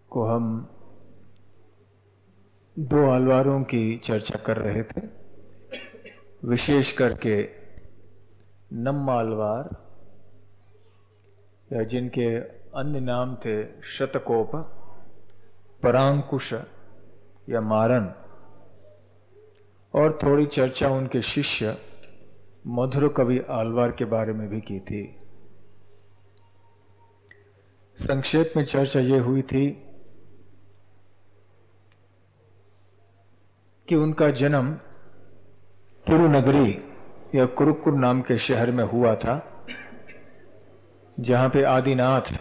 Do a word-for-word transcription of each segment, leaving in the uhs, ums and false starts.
को हम दो आलवारों की चर्चा कर रहे थे, विशेष करके नम्मालवार या जिनके अन्य नाम थे शतकोप, परांकुश या मारन, और थोड़ी चर्चा उनके शिष्य मधुर कवि आलवार के बारे में भी की थी। संक्षेप में चर्चा ये हुई थी कि उनका जन्म तिरुनगरी या कुरुक्कुर नाम के शहर में हुआ था, जहां पे आदिनाथ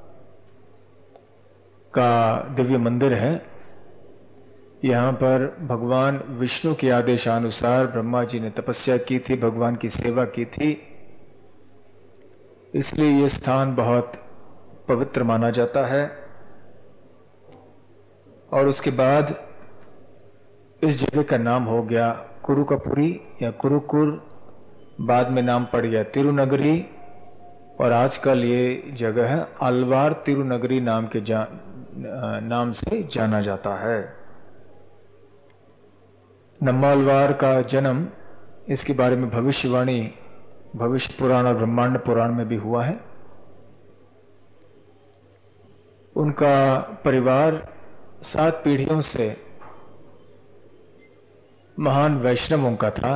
का दिव्य मंदिर है। यहाँ पर भगवान विष्णु के आदेशानुसार ब्रह्मा जी ने तपस्या की थी, भगवान की सेवा की थी, इसलिए ये स्थान बहुत पवित्र माना जाता है। और उसके बाद इस जगह का नाम हो गया कुरुकापुरी या कुरुकुर, बाद में नाम पड़ गया तिरुनगरी, और आजकल ये जगह है आलवार तिरुनगरी नाम के जा, नाम से जाना जाता है। नम्मालवार का जन्म, इसके बारे में भविष्यवाणी भविष्य पुराण और ब्रह्मांड पुराण में भी हुआ है। उनका परिवार सात पीढ़ियों से महान वैष्णवों का था।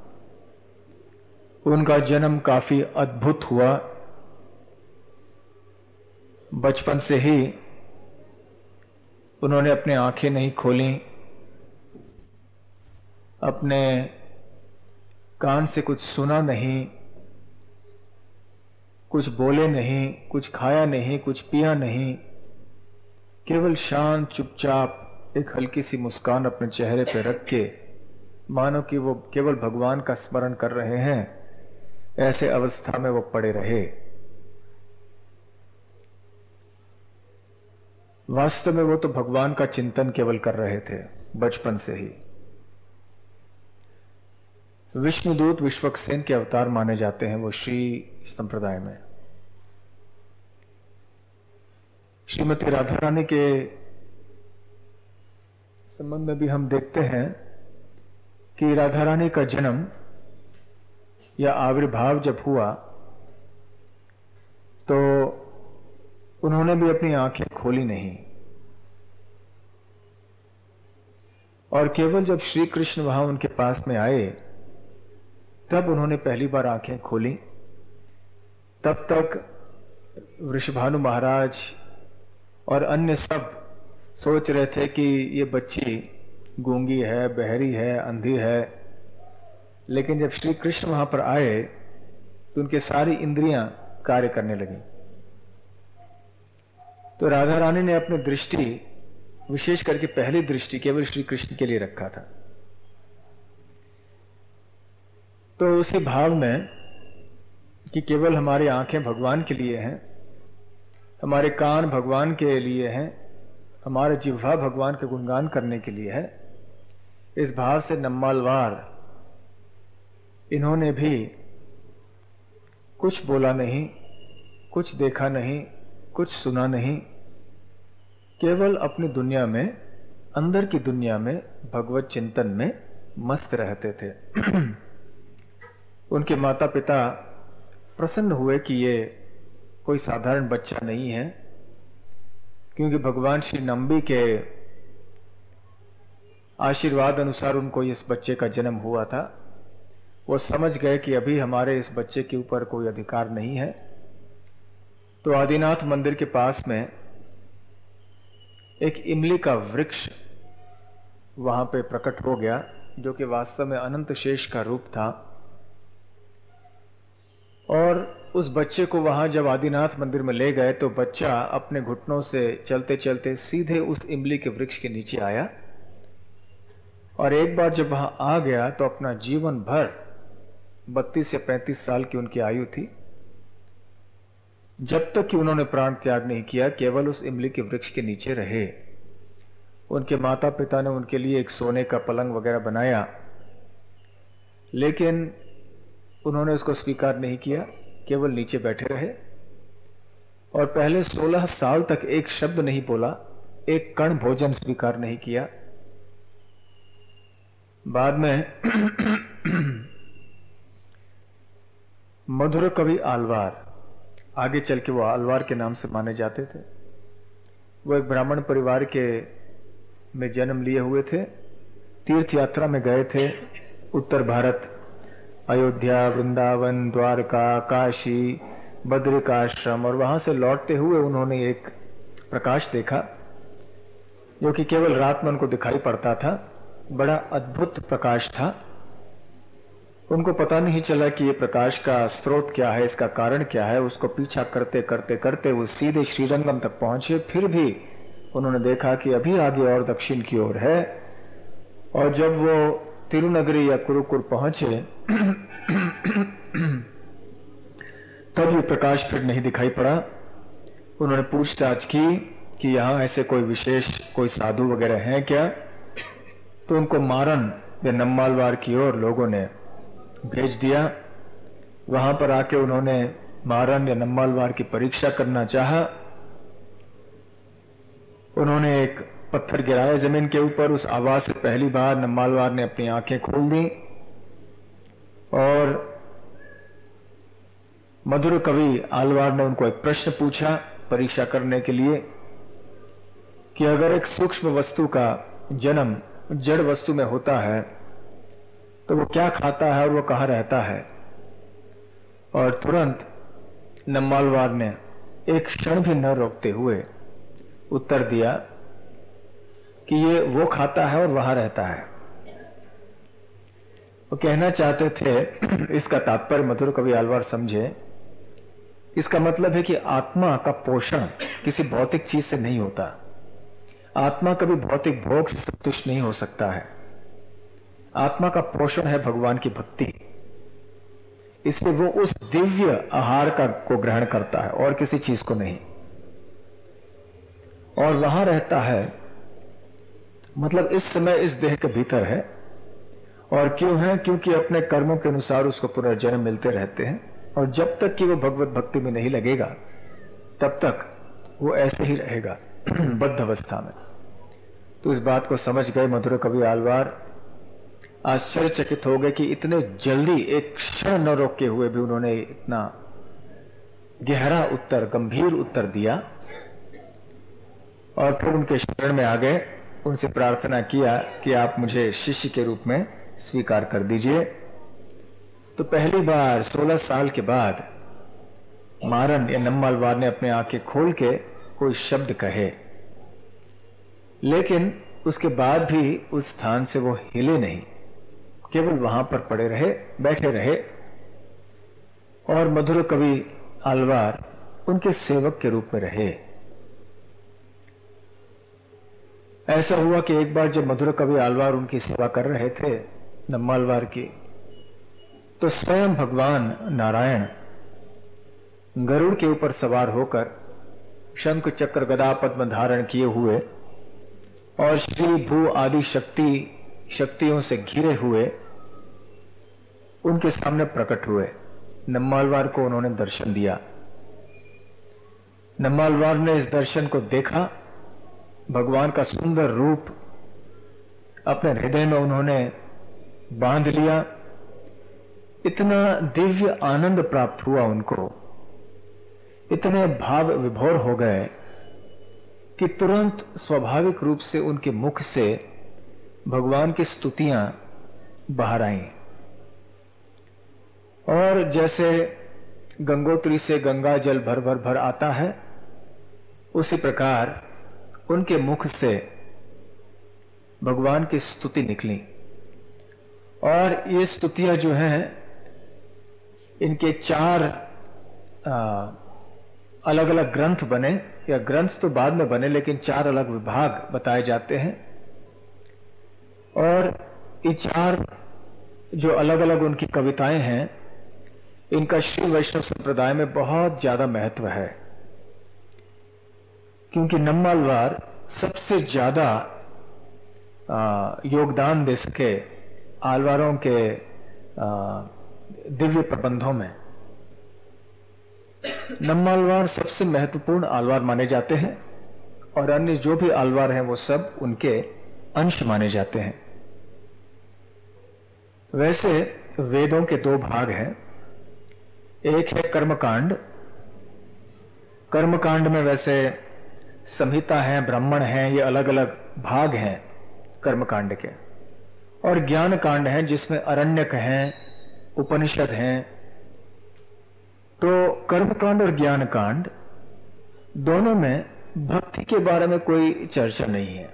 उनका जन्म काफी अद्भुत हुआ। बचपन से ही उन्होंने अपनी आंखें नहीं खोली, अपने कान से कुछ सुना नहीं, कुछ बोले नहीं, कुछ खाया नहीं, कुछ पिया नहीं, केवल शांत चुपचाप एक हल्की सी मुस्कान अपने चेहरे पर रख के मानो कि वो केवल भगवान का स्मरण कर रहे हैं, ऐसे अवस्था में वो पड़े रहे। वास्तव में वो तो भगवान का चिंतन केवल कर रहे थे बचपन से ही। विष्णुदूत विश्वक्सेन के अवतार माने जाते हैं वो श्री संप्रदाय में। श्रीमती राधा रानी के संबंध में भी हम देखते हैं कि राधा रानी का जन्म या आविर्भाव जब हुआ तो उन्होंने भी अपनी आंखें खोली नहीं, और केवल जब श्री कृष्ण वहां उनके पास में आए तब उन्होंने पहली बार आंखें खोली। तब तक वृषभानु महाराज और अन्य सब सोच रहे थे कि ये बच्ची गूंगी है, बहरी है, अंधी है। लेकिन जब श्री कृष्ण वहां पर आए तो उनके सारी इंद्रियां कार्य करने लगी। तो राधा रानी ने अपनी दृष्टि, विशेष करके पहली दृष्टि, केवल श्री कृष्ण के लिए रखा था। तो उसी भाव में कि केवल हमारी आंखें भगवान के लिए हैं, हमारे कान भगवान के लिए हैं, हमारे जिह्वा भगवान के गुणगान करने के लिए है, इस भाव से नम्मालवार इन्होंने भी कुछ बोला नहीं, कुछ देखा नहीं, कुछ सुना नहीं, केवल अपनी दुनिया में, अंदर की दुनिया में भगवत चिंतन में मस्त रहते थे। उनके माता पिता प्रसन्न हुए कि ये कोई साधारण बच्चा नहीं है, क्योंकि भगवान श्री नंबी के आशीर्वाद अनुसार उनको इस बच्चे का जन्म हुआ था। वो समझ गए कि अभी हमारे इस बच्चे के ऊपर कोई अधिकार नहीं है। तो आदिनाथ मंदिर के पास में एक इमली का वृक्ष वहां पे प्रकट हो गया, जो कि वास्तव में अनंत शेष का रूप था। और उस बच्चे को वहां जब आदिनाथ मंदिर में ले गए तो बच्चा अपने घुटनों से चलते चलते सीधे उस इमली के वृक्ष के नीचे आया, और एक बार जब वहां आ गया तो अपना जीवन भर, बत्तीस या पैंतीस साल की उनकी आयु थी, जब तक कि उन्होंने प्राण त्याग नहीं किया, केवल उस इमली के वृक्ष के नीचे रहे। उनके माता पिता ने उनके लिए एक सोने का पलंग वगैरह बनाया, लेकिन उन्होंने उसको स्वीकार नहीं किया, केवल नीचे बैठे रहे। और पहले सोलह साल तक एक शब्द नहीं बोला, एक कण भोजन स्वीकार नहीं किया। बाद में मधुर कवि आलवार, आगे चल के वो आलवार के नाम से माने जाते थे, वो एक ब्राह्मण परिवार के में जन्म लिए हुए थे। तीर्थ यात्रा में गए थे उत्तर भारत, अयोध्या, वृंदावन, द्वारका, काशी, बद्रिकाश्रम, और वहां से लौटते हुए उन्होंने एक प्रकाश देखा जो कि केवल रात में उनको दिखाई पड़ता था। बड़ा अद्भुत प्रकाश था। उनको पता नहीं चला कि ये प्रकाश का स्रोत क्या है, इसका कारण क्या है। उसको पीछा करते करते करते वो सीधे श्रीरंगम तक पहुंचे। फिर भी उन्होंने देखा कि अभी आगे और दक्षिण की ओर है। और जब वो तिरुनगरी या कुरुकुर पहुंचे तब ये प्रकाश फिर नहीं दिखाई पड़ा। उन्होंने पूछताछ की कि यहाँ ऐसे कोई विशेष कोई साधु वगैरह हैं क्या, तो उनको मारन या नम्मालवार की ओर लोगों ने भेज दिया। वहां पर आके उन्होंने मारन या नम्मालवार की परीक्षा करना चाहा। उन्होंने एक पत्थर गिराया जमीन के ऊपर। उस आवाज से पहली बार नम्मालवार ने अपनी आंखें खोल दी और मधुर कवि आलवार ने उनको एक प्रश्न पूछा परीक्षा करने के लिए कि अगर एक सूक्ष्म वस्तु का जन्म जड़ वस्तु में होता है तो वो क्या खाता है और वो कहां रहता है। और तुरंत नम्मालवार ने एक क्षण भी न रोकते हुए उत्तर दिया कि ये वो खाता है और वहां रहता है। वो कहना चाहते थे, इसका तात्पर्य मधुर कवि आलवार समझे, इसका मतलब है कि आत्मा का पोषण किसी भौतिक चीज से नहीं होता। आत्मा कभी भौतिक भोग से संतुष्ट नहीं हो सकता है। आत्मा का पोषण है भगवान की भक्ति। इसलिए वो उस दिव्य आहार का को ग्रहण करता है और किसी चीज को नहीं। और वहां रहता है मतलब इस समय इस देह के भीतर है। और क्यों है? क्योंकि अपने कर्मों के अनुसार उसको पुनर्जन्म मिलते रहते हैं। और जब तक कि वो भगवत भक्ति में नहीं लगेगा तब तक वो ऐसे ही रहेगा बद्ध अवस्था में। तो इस बात को समझ गए मधुर कवि आलवार। आश्चर्यचकित हो गए कि इतने जल्दी एक क्षण न रोके हुए भी उन्होंने इतना गहरा उत्तर, गंभीर उत्तर दिया। और फिर उनके शरण में आ गए, उनसे प्रार्थना किया कि आप मुझे शिष्य के रूप में स्वीकार कर दीजिए। तो पहली बार सोलह साल के बाद मारन या नम्मालवार ने अपने आंखें खोल के कोई शब्द कहे, लेकिन उसके बाद भी उस स्थान से वो हिले नहीं, केवल वहां पर पड़े रहे, बैठे रहे। और मधुर कवि आलवार उनके सेवक के रूप में रहे। ऐसा हुआ कि एक बार जब मधुर कवि आलवार उनकी सेवा कर रहे थे नम्मालवार की, तो स्वयं भगवान नारायण गरुड़ के ऊपर सवार होकर शंख चक्र गदा पद्म धारण किए हुए और श्री भू आदि शक्ति शक्तियों से घिरे हुए उनके सामने प्रकट हुए। नम्मालवार को उन्होंने दर्शन दिया। नम्मालवार ने इस दर्शन को देखा। भगवान का सुंदर रूप अपने हृदय में उन्होंने बांध लिया। इतना दिव्य आनंद प्राप्त हुआ उनको, इतने भाव विभोर हो गए कि तुरंत स्वाभाविक रूप से उनके मुख से भगवान की स्तुतियां बाहर आईं। और जैसे गंगोत्री से गंगा जल भर भर भर आता है, उसी प्रकार उनके मुख से भगवान की स्तुति निकली। और ये स्तुतियां जो हैं, इनके चार अलग अलग ग्रंथ बने, या ग्रंथ तो बाद में बने, लेकिन चार अलग विभाग बताए जाते हैं। और ये चार जो अलग अलग उनकी कविताएं हैं, इनका श्री वैष्णव संप्रदाय में बहुत ज्यादा महत्व है। क्योंकि नम्मालवार सबसे ज्यादा योगदान दे सके आलवारों के दिव्य प्रबंधों में। नम्मालवार सबसे महत्वपूर्ण आलवार माने जाते हैं और अन्य जो भी आलवार हैं वो सब उनके अंश माने जाते हैं। वैसे वेदों के दो भाग हैं, एक है कर्मकांड। कर्मकांड में वैसे संहिता है, ब्राह्मण है, ये अलग अलग भाग हैं कर्मकांड के। और ज्ञान कांड है जिसमें अरण्यक हैं, उपनिषद हैं। तो कर्मकांड और ज्ञान कांड दोनों में भक्ति के बारे में कोई चर्चा नहीं है।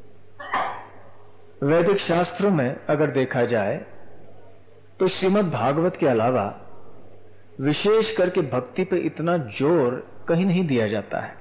वैदिक शास्त्रों में अगर देखा जाए तो श्रीमद् भागवत के अलावा विशेष करके भक्ति पे इतना जोर कहीं नहीं दिया जाता है।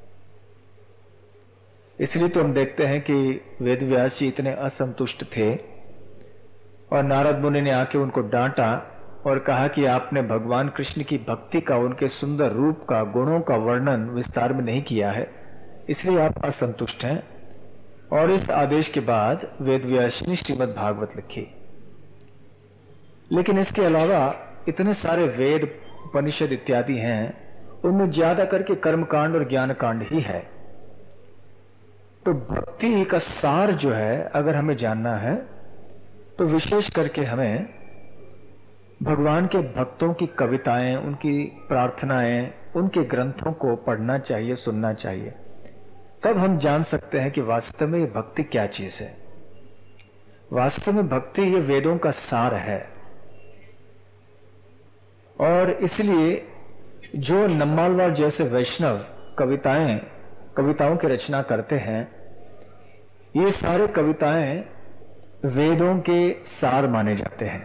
इसलिए तो हम देखते हैं कि वेदव्यास जी इतने असंतुष्ट थे और नारद मुनि ने आके उनको डांटा और कहा कि आपने भगवान कृष्ण की भक्ति का, उनके सुंदर रूप का, गुणों का वर्णन विस्तार में नहीं किया है, इसलिए आप असंतुष्ट हैं। और इस आदेश के बाद वेदव्यास जी ने श्रीमद् भागवत लिखी। लेकिन इसके अलावा इतने सारे वेद, उपनिषद इत्यादि हैं, उनमें ज्यादा करके कर्मकांड और ज्ञान कांड ही है। तो भक्ति का सार जो है अगर हमें जानना है तो विशेष करके हमें भगवान के भक्तों की कविताएं, उनकी प्रार्थनाएं, उनके ग्रंथों को पढ़ना चाहिए, सुनना चाहिए। तब हम जान सकते हैं कि वास्तव में ये भक्ति क्या चीज है। वास्तव में भक्ति ये वेदों का सार है। और इसलिए जो नम्मालवार जैसे वैष्णव कविताएं कविताओं की रचना करते हैं, ये सारे कविताएं वेदों के सार माने जाते हैं।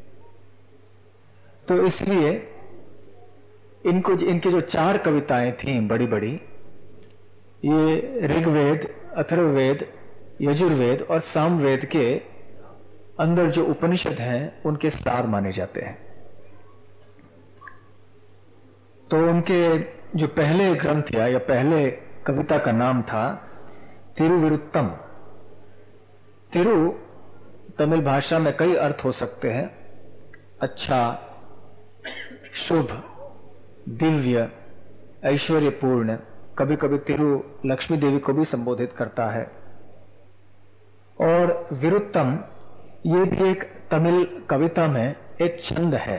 तो इसलिए इनको इनकी जो चार कविताएं थीं बड़ी बड़ी, ये ऋग्वेद, अथर्ववेद, यजुर्वेद और सामवेद के अंदर जो उपनिषद हैं उनके सार माने जाते हैं। तो उनके जो पहले ग्रंथ या, या पहले कविता का नाम था तिरुविरुत्तम। तिरु तमिल भाषा में कई अर्थ हो सकते हैं, अच्छा, शुभ, दिव्य, ऐश्वर्यपूर्ण। कभी कभी तिरु लक्ष्मी देवी को भी संबोधित करता है। और विरुत्तम ये भी एक तमिल कविता में एक छंद है।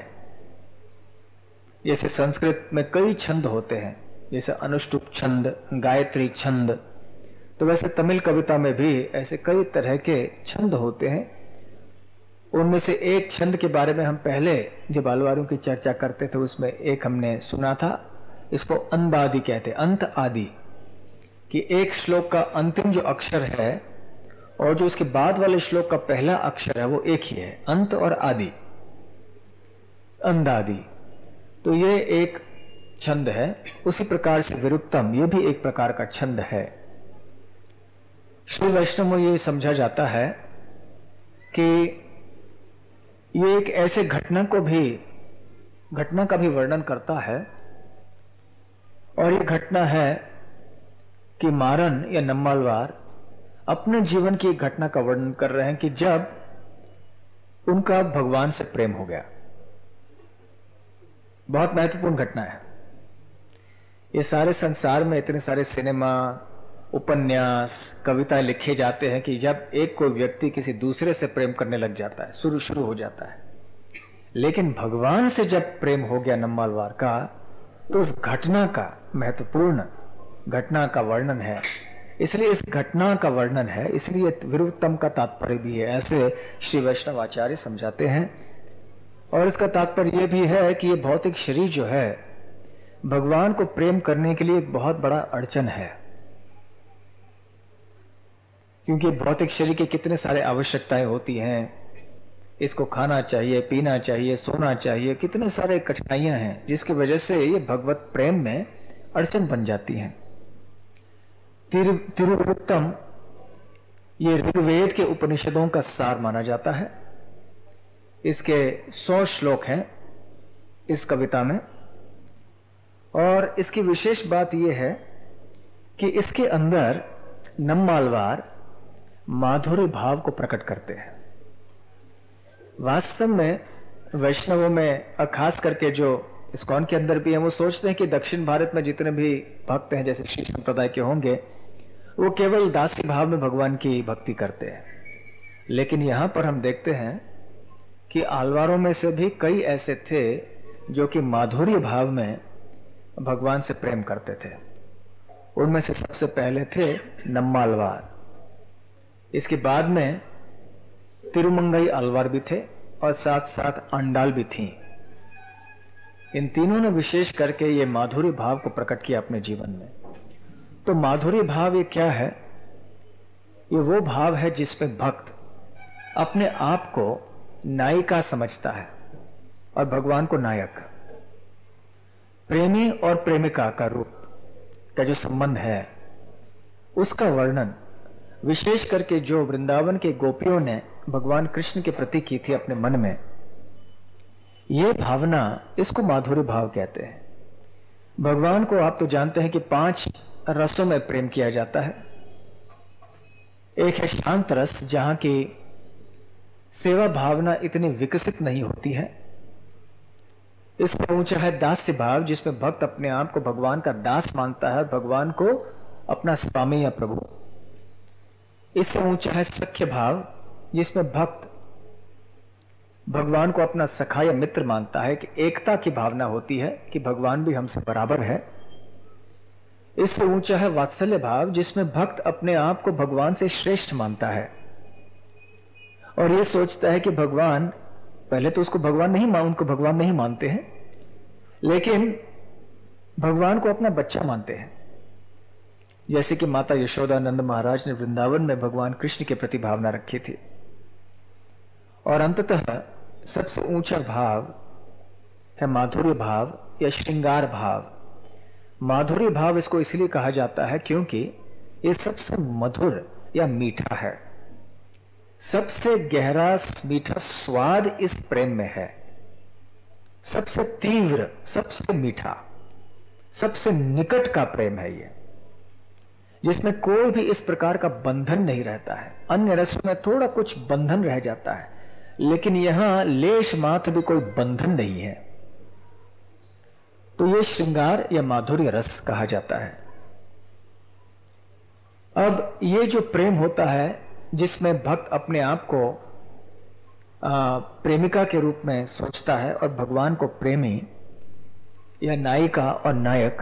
जैसे संस्कृत में कई छंद होते हैं, जैसे अनुष्टुप छंद, गायत्री छंद, तो वैसे तमिल कविता में भी ऐसे कई तरह के छंद होते हैं। उनमें से एक छंद के बारे में हम पहले जब आलवारों की चर्चा करते थे उसमें एक हमने सुना था, इसको अंदादि कहते, अंत आदि, कि एक श्लोक का अंतिम जो अक्षर है और जो उसके बाद वाले श्लोक का पहला अक्षर है वो एक ही है, अंत और आदि, अंदादि। तो ये एक छंद है। उसी प्रकार से विरुत्तम ये भी एक प्रकार का छंद है। श्री वैष्णव में ये समझा जाता है कि ये एक ऐसे घटना को भी घटना का भी वर्णन करता है। और ये घटना है कि मारन या नम्मालवार अपने जीवन की एक घटना का वर्णन कर रहे हैं कि जब उनका भगवान से प्रेम हो गया। बहुत महत्वपूर्ण घटना है। ये सारे संसार में इतने सारे सिनेमा, उपन्यास, कविताएं लिखे जाते हैं कि जब एक कोई व्यक्ति किसी दूसरे से प्रेम करने लग जाता है, शुरू शुरू हो जाता है। लेकिन भगवान से जब प्रेम हो गया नम्मालवार का, तो उस घटना का, महत्वपूर्ण घटना का वर्णन है। इसलिए इस घटना का वर्णन है, इसलिए विरुत्तम का तात्पर्य भी है, ऐसे श्री वैष्णव आचार्य समझाते हैं। और इसका तात्पर्य यह भी है कि ये भौतिक शरीर जो है भगवान को प्रेम करने के लिए एक बहुत बड़ा अड़चन है। क्योंकि भौतिक शरीर के कितने सारे आवश्यकताएं होती हैं, इसको खाना चाहिए, पीना चाहिए, सोना चाहिए, कितने सारे कठिनाइयां हैं जिसकी वजह से ये भगवत प्रेम में अड़चन बन जाती हैं। तिरु तिरुविरुत्तम ये ऋग्वेद के उपनिषदों का सार माना जाता है। इसके सौ श्लोक हैं इस कविता में। और इसकी विशेष बात यह है कि इसके अंदर नम्मालवार माधुर्य भाव को प्रकट करते हैं। वास्तव में वैष्णवों में, और खास करके जो इस्कॉन के अंदर भी हैं, वो सोचते हैं कि दक्षिण भारत में जितने भी भक्त हैं, जैसे श्री संप्रदाय के होंगे, वो केवल दासी भाव में भगवान की भक्ति करते हैं। लेकिन यहां पर हम देखते हैं कि आलवारों में से भी कई ऐसे थे जो कि माधुर्य भाव में भगवान से प्रेम करते थे। उनमें से सबसे पहले थे नम्मालवार, इसके बाद में तिरुमंगई आलवार भी थे और साथ साथ अंडाल भी थी। इन तीनों ने विशेष करके ये माधुर्य भाव को प्रकट किया अपने जीवन में। तो माधुर्य भाव ये क्या है? ये वो भाव है जिसमें भक्त अपने आप को नायिका समझता है और भगवान को नायक। प्रेमी और प्रेमिका का रूप का जो संबंध है उसका वर्णन विशेष करके जो वृंदावन के गोपियों ने भगवान कृष्ण के प्रति की थी अपने मन में, ये भावना, इसको माधुर्य भाव कहते हैं। भगवान को आप तो जानते हैं कि पांच रसों में प्रेम किया जाता है। एक है शांत रस, जहां की सेवा भावना इतनी विकसित नहीं होती है। इसका ऊंचा है दास्य भाव, जिसमें भक्त अपने आप को भगवान का दास मानता है, भगवान को अपना स्वामी या प्रभु। इससे ऊंचा है सख्य भाव, जिसमें भक्त भगवान को अपना सखा या मित्र मानता है, कि एकता की भावना होती है कि भगवान भी हमसे बराबर है। इससे ऊंचा है वात्सल्य भाव, जिसमें भक्त अपने आप को भगवान से श्रेष्ठ मानता है और यह सोचता है कि भगवान, पहले तो उसको भगवान नहीं मान उनको भगवान नहीं मानते हैं, लेकिन भगवान को अपना बच्चा मानते हैं। जैसे कि माता यशोदा नंद महाराज ने वृंदावन में भगवान कृष्ण के प्रति भावना रखी थी। और अंततः सबसे ऊंचा भाव है माधुर्य भाव या श्रृंगार भाव। माधुर्य भाव इसको इसलिए कहा जाता है क्योंकि ये सबसे मधुर या मीठा है। सबसे गहरा मीठा स्वाद इस प्रेम में है। सबसे तीव्र, सबसे मीठा, सबसे निकट का प्रेम है ये, जिसमें कोई भी इस प्रकार का बंधन नहीं रहता है। अन्य रसों में थोड़ा कुछ बंधन रह जाता है, लेकिन यहां लेश मात्र भी कोई बंधन नहीं है। तो यह श्रृंगार या माधुर्य रस कहा जाता है। अब ये जो प्रेम होता है, जिसमें भक्त अपने आप को आ, प्रेमिका के रूप में सोचता है और भगवान को प्रेमी या नायिका और नायक,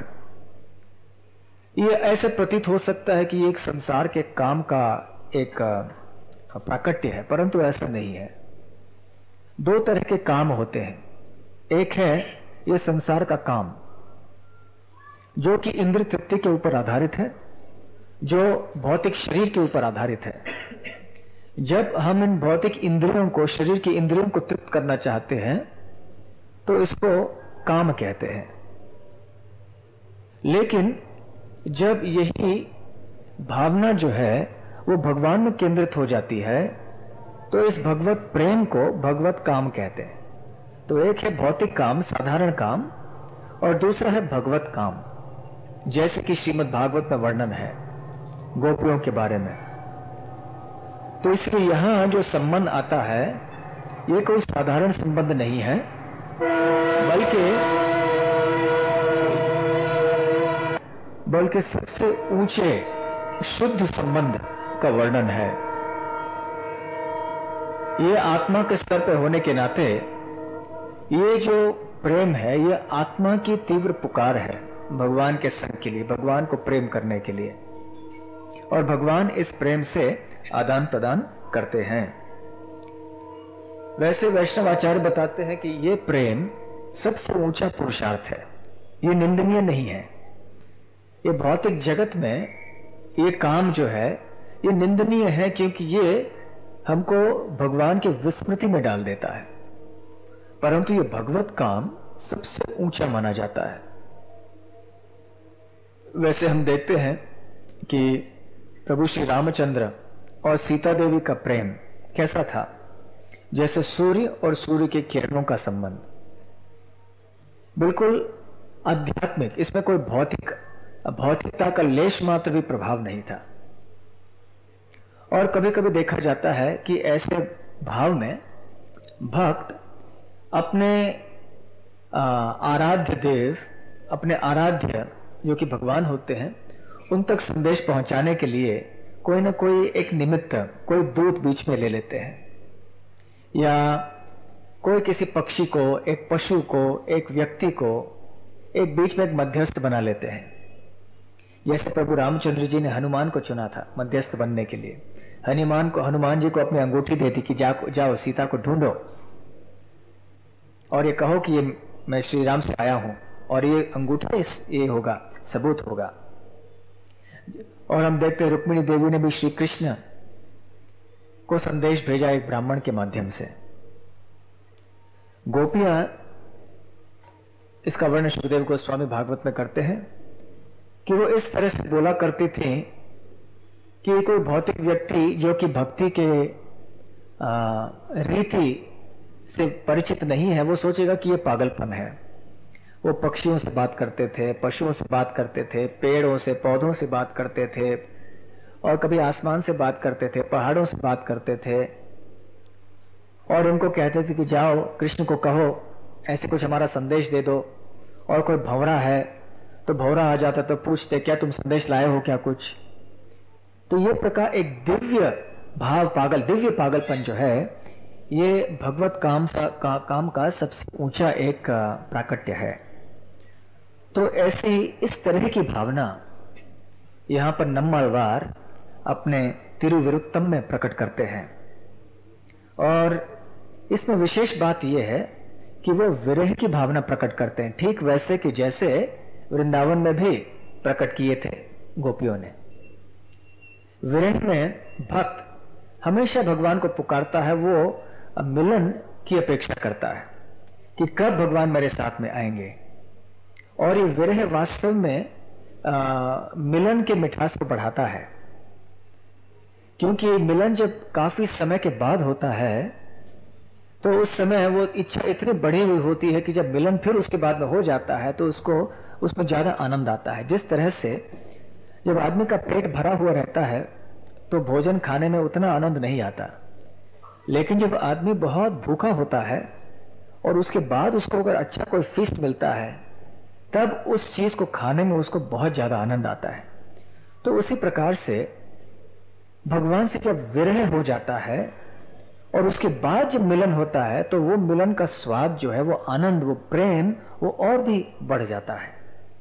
ये ऐसे प्रतीत हो सकता है कि ये एक संसार के काम का एक प्राकट्य है, परंतु ऐसा नहीं है। दो तरह के काम होते हैं। एक है ये संसार का काम, जो कि इंद्रिय तृप्ति के ऊपर आधारित है, जो भौतिक शरीर के ऊपर आधारित है। जब हम इन भौतिक इंद्रियों को, शरीर की इंद्रियों को तृप्त करना चाहते हैं तो इसको काम कहते हैं। लेकिन जब यही भावना जो है वो भगवान में केंद्रित हो जाती है तो इस भगवत प्रेम को भगवत काम कहते हैं। तो एक है भौतिक काम, साधारण काम, और दूसरा है भगवत काम, जैसे कि श्रीमद् भागवत में वर्णन है गोपियों के बारे में। तो इसलिए यहां जो संबंध आता है ये कोई साधारण संबंध नहीं है, बल्कि बल्कि सबसे ऊंचे शुद्ध संबंध का वर्णन है। ये आत्मा के स्तर पर होने के नाते ये जो प्रेम है ये आत्मा की तीव्र पुकार है भगवान के संग के लिए, भगवान को प्रेम करने के लिए, और भगवान इस प्रेम से आदान प्रदान करते हैं। वैसे वैष्णव आचार्य बताते हैं कि ये प्रेम सबसे ऊंचा पुरुषार्थ है, ये निंदनीय नहीं है। ये भौतिक जगत में ये काम जो है ये निंदनीय है, क्योंकि ये हमको भगवान की विस्मृति में डाल देता है, परंतु ये भगवत काम सबसे ऊंचा माना जाता है। वैसे हम देखते हैं कि प्रभु श्री रामचंद्र और सीता देवी का प्रेम कैसा था, जैसे सूर्य और सूर्य के किरणों का संबंध, बिल्कुल आध्यात्मिक, इसमें कोई भौतिक भौतिकता का लेश मात्र भी प्रभाव नहीं था। और कभी कभी देखा जाता है कि ऐसे भाव में भक्त अपने आराध्य देव, अपने आराध्य जो कि भगवान होते हैं, उन तक संदेश पहुंचाने के लिए कोई ना कोई एक निमित्त, कोई दूत बीच में ले लेते हैं, या कोई किसी पक्षी को, एक पशु को, एक व्यक्ति को एक बीच में एक मध्यस्थ बना लेते हैं। जैसे प्रभु रामचंद्र जी ने हनुमान को चुना था मध्यस्थ बनने के लिए। हनुमान को हनुमान जी को अपनी अंगूठी दे दी कि जा, जाओ सीता को ढूंढो और ये कहो कि ये मैं श्री राम से आया हूं, और ये अंगूठा इस ये होगा, सबूत होगा। और हम देखते हैं रुक्मिणी देवी ने भी श्री कृष्ण को संदेश भेजा एक ब्राह्मण के माध्यम से। गोपियां, इसका वर्णन सुखदेव गोस्वामी भागवत में करते हैं कि वो इस तरह से बोला करती थी कि कोई भौतिक व्यक्ति जो कि भक्ति के रीति से परिचित नहीं है, वो सोचेगा कि ये पागलपन है। वो पक्षियों से बात करते थे, पशुओं से बात करते थे, पेड़ों से, पौधों से बात करते थे, और कभी आसमान से बात करते थे, पहाड़ों से बात करते थे, और उनको कहते थे कि जाओ कृष्ण को कहो ऐसे कुछ हमारा संदेश दे दो। और कोई भंवरा है तो भंवरा आ जाता तो पूछते क्या तुम संदेश लाए हो क्या कुछ। तो ये प्रकार एक दिव्य भाव पागल, दिव्य पागलपन जो है, ये भगवत काम सा, का, काम का सबसे ऊंचा एक प्राकट्य है। तो ऐसी इस तरह की भावना यहां पर नम्मालवार अपने तिरुविरुत्तम में प्रकट करते हैं। और इसमें विशेष बात यह है कि वो विरह की भावना प्रकट करते हैं, ठीक वैसे कि जैसे वृंदावन में भी प्रकट किए थे गोपियों ने। विरह में भक्त हमेशा भगवान को पुकारता है, वो मिलन की अपेक्षा करता है कि कब भगवान मेरे साथ में आएंगे। और ये विरह वास्तव में आ, मिलन के मिठास को बढ़ाता है, क्योंकि मिलन जब काफी समय के बाद होता है तो उस समय वो इच्छा इतनी बढ़ी हुई होती है कि जब मिलन फिर उसके बाद में हो जाता है तो उसको उसमें ज्यादा आनंद आता है। जिस तरह से जब आदमी का पेट भरा हुआ रहता है तो भोजन खाने में उतना आनंद नहीं आता, लेकिन जब आदमी बहुत भूखा होता है और उसके बाद उसको अगर अच्छा कोई फीस्ट मिलता है तब उस चीज को खाने में उसको बहुत ज्यादा आनंद आता है। तो उसी प्रकार से भगवान से जब विरह हो जाता है और उसके बाद जब मिलन होता है तो वो मिलन का स्वाद जो है, वो आनंद, वो प्रेम, वो और भी बढ़ जाता है।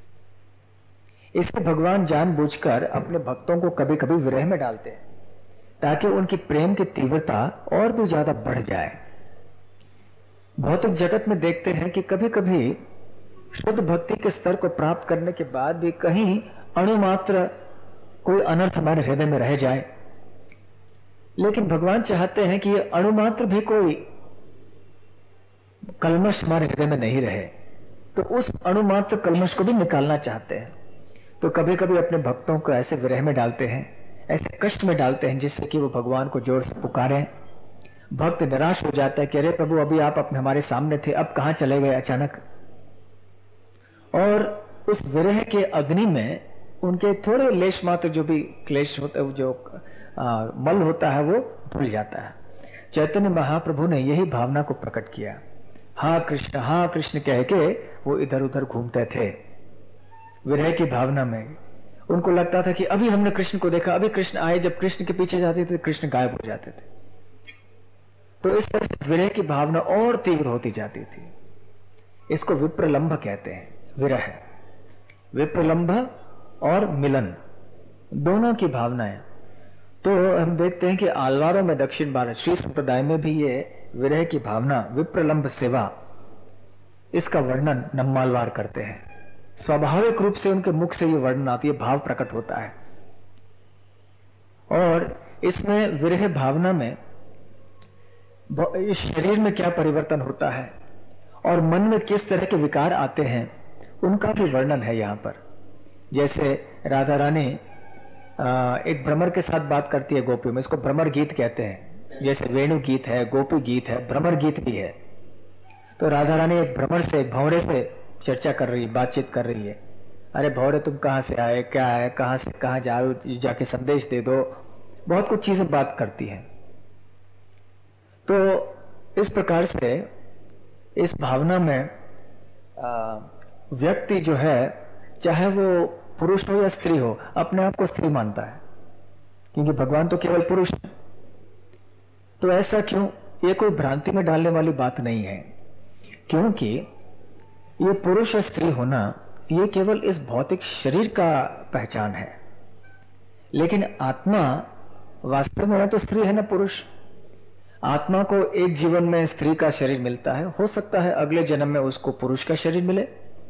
इसे भगवान जानबूझकर अपने भक्तों को कभी कभी विरह में डालते हैं ताकि उनकी प्रेम की तीव्रता और भी ज्यादा बढ़ जाए। भौतिक जगत में देखते हैं कि कभी कभी शुद्ध भक्ति के स्तर को प्राप्त करने के बाद भी कहीं अणुमात्र कोई अनर्थ हमारे हृदय में रह जाए, लेकिन भगवान चाहते हैं कि ये अणुमात्र भी कोई कल्मश हमारे हृदय में नहीं रहे, तो उस अणुमात्र कल्मश को भी निकालना चाहते हैं। तो कभी कभी अपने भक्तों को ऐसे विरह में डालते हैं, ऐसे कष्ट में डालते हैं जिससे कि वो भगवान को जोर से पुकारें। भक्त निराश हो जाता है कि अरे प्रभु अभी आप अपने हमारे सामने थे, अब कहां चले गए अचानक। और उस विरह के अग्नि में उनके थोड़े लेश मात्र जो भी क्लेश होता है, जो आ, मल होता है, वो धुल जाता है। चैतन्य महाप्रभु ने यही भावना को प्रकट किया। हाँ कृष्ण, हाँ कृष्ण कह के वो इधर उधर घूमते थे विरह की भावना में। उनको लगता था कि अभी हमने कृष्ण को देखा, अभी कृष्ण आए। जब कृष्ण के पीछे जाते थे कृष्ण गायब हो जाते थे। तो इस तरह से विरह की भावना और तीव्र होती जाती थी। इसको विप्रलंभ कहते हैं। विरह, विप्रलंभ और मिलन दोनों की भावनाएं। तो हम देखते हैं कि आलवारों में, दक्षिण भारत श्री संप्रदाय में भी ये विरह की भावना, विप्रलंभ सेवा, इसका वर्णन नम्मालवार करते हैं। स्वाभाविक रूप से उनके मुख से ये वर्णन आती है, भाव प्रकट होता है। और इसमें विरह भावना में इस शरीर में क्या परिवर्तन होता है और मन में किस तरह के विकार आते हैं, उनका भी वर्णन है यहाँ पर। जैसे राधा रानी एक भ्रमर के साथ बात करती है गोपियों में, इसको भ्रमर गीत कहते हैं। जैसे वेणु गीत है, गोपी गीत है, भ्रमर गीत भी है। तो राधा रानी एक भ्रमर से, एक भंवरे से चर्चा कर रही है, बातचीत कर रही है। अरे भंवरे तुम कहां से आए, क्या है, कहां से कहां जा रहे हो, जाके संदेश दे दो। बहुत कुछ चीजें बात करती हैं। तो इस प्रकार से इस भावना में व्यक्ति जो है, चाहे वो पुरुष हो या स्त्री हो, अपने आप को स्त्री मानता है, क्योंकि भगवान तो केवल पुरुष है। तो ऐसा क्यों? ये कोई भ्रांति में डालने वाली बात नहीं है, क्योंकि ये पुरुष और स्त्री होना ये केवल इस भौतिक शरीर का पहचान है, लेकिन आत्मा वास्तव में ना तो स्त्री है ना पुरुष। आत्मा को एक जीवन में स्त्री का शरीर मिलता है, हो सकता है अगले जन्म में उसको पुरुष का शरीर मिले।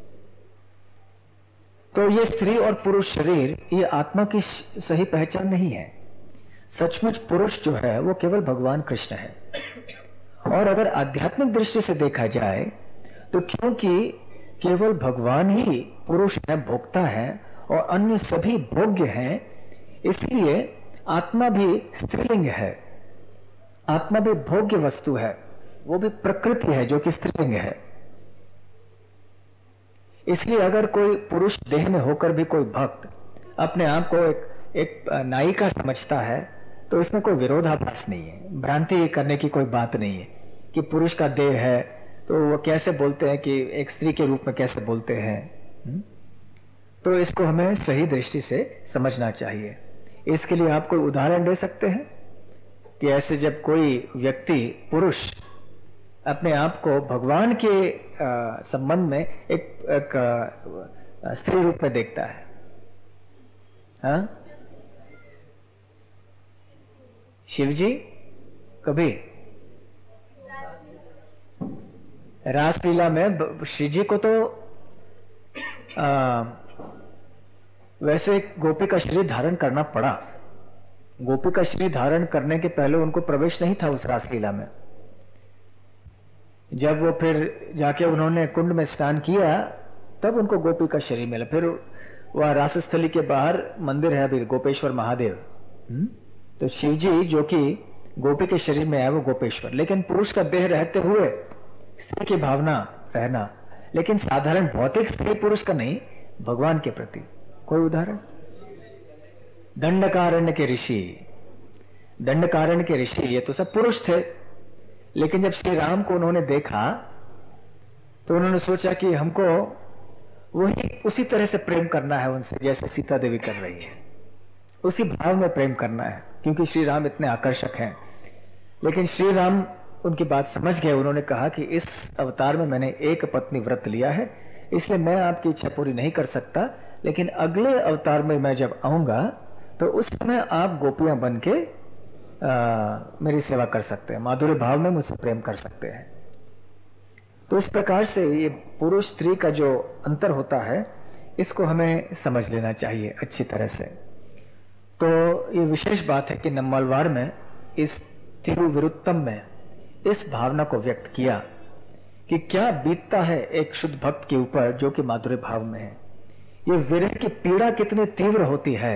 तो ये स्त्री और पुरुष शरीर ये आत्मा की सही पहचान नहीं है। सचमुच पुरुष जो है वो केवल भगवान कृष्ण है। और अगर आध्यात्मिक दृष्टि से देखा जाए तो क्योंकि केवल भगवान ही पुरुष है, भोक्ता है, और अन्य सभी भोग्य हैं, इसलिए आत्मा भी स्त्रीलिंग है, आत्मा भी भोग्य वस्तु है, वो भी प्रकृति है जो कि स्त्रीलिंग है। इसलिए अगर कोई पुरुष देह में होकर भी कोई भक्त अपने आप को एक, एक नायिका समझता है तो इसमें कोई विरोधाभास नहीं है, भ्रांति करने की कोई बात नहीं है कि पुरुष का देह है तो वो कैसे बोलते हैं कि एक स्त्री के रूप में कैसे बोलते हैं। तो इसको हमें सही दृष्टि से समझना चाहिए। इसके लिए आप कोई उदाहरण दे सकते हैं कि ऐसे जब कोई व्यक्ति पुरुष अपने आप को भगवान के संबंध में एक, एक आ, स्त्री रूप में देखता है, हाँ? शिव जी कभी रासलीला में श्री जी को तो आ, वैसे गोपी का शरीर धारण करना पड़ा। गोपी का शरीर धारण करने के पहले उनको प्रवेश नहीं था उस रासलीला में। जब वो फिर जाके उन्होंने कुंड में स्नान किया तब उनको गोपी का शरीर मिला। फिर वह रासस्थली के बाहर मंदिर है अभी, गोपेश्वर महादेव। हुँ? तो शिव जी जो कि गोपी के शरीर में है वो गोपेश्वर, लेकिन पुरुष का देह रहते हुए स्त्री की भावना रहना, लेकिन साधारण भौतिक स्त्री पुरुष का नहीं, भगवान के प्रति। कोई उदाहरण? दंडकारण्य के ऋषि, दंडकारण्य के ऋषि ये तो सब पुरुष थे, लेकिन जब श्री राम को उन्होंने देखा तो उन्होंने सोचा कि हमको वही उसी तरह से प्रेम करना है उनसे जैसे सीता देवी कर रही है, उसी भाव में प्रेम करना है, क्योंकि श्री राम इतने आकर्षक हैं। लेकिन श्री राम उनकी बात समझ गए। उन्होंने कहा कि इस अवतार में मैंने एक पत्नी व्रत लिया है, इसलिए मैं आपकी इच्छा पूरी नहीं कर सकता, लेकिन अगले अवतार में मैं जब आऊंगा तो उस समय आप गोपियां बन के आ, मेरी सेवा कर सकते हैं, माधुर्य भाव में मुझसे प्रेम कर सकते हैं। तो इस प्रकार से ये पुरुष स्त्री का जो अंतर होता है इसको हमें समझ लेना चाहिए अच्छी तरह से। तो ये विशेष बात है कि नम्मालवार में इस तिरुविरुत्तम में इस भावना को व्यक्त किया कि क्या बीतता है एक शुद्ध भक्त के ऊपर जो कि माधुर्य भाव में है। ये विरह की पीड़ा कितनी तीव्र होती है।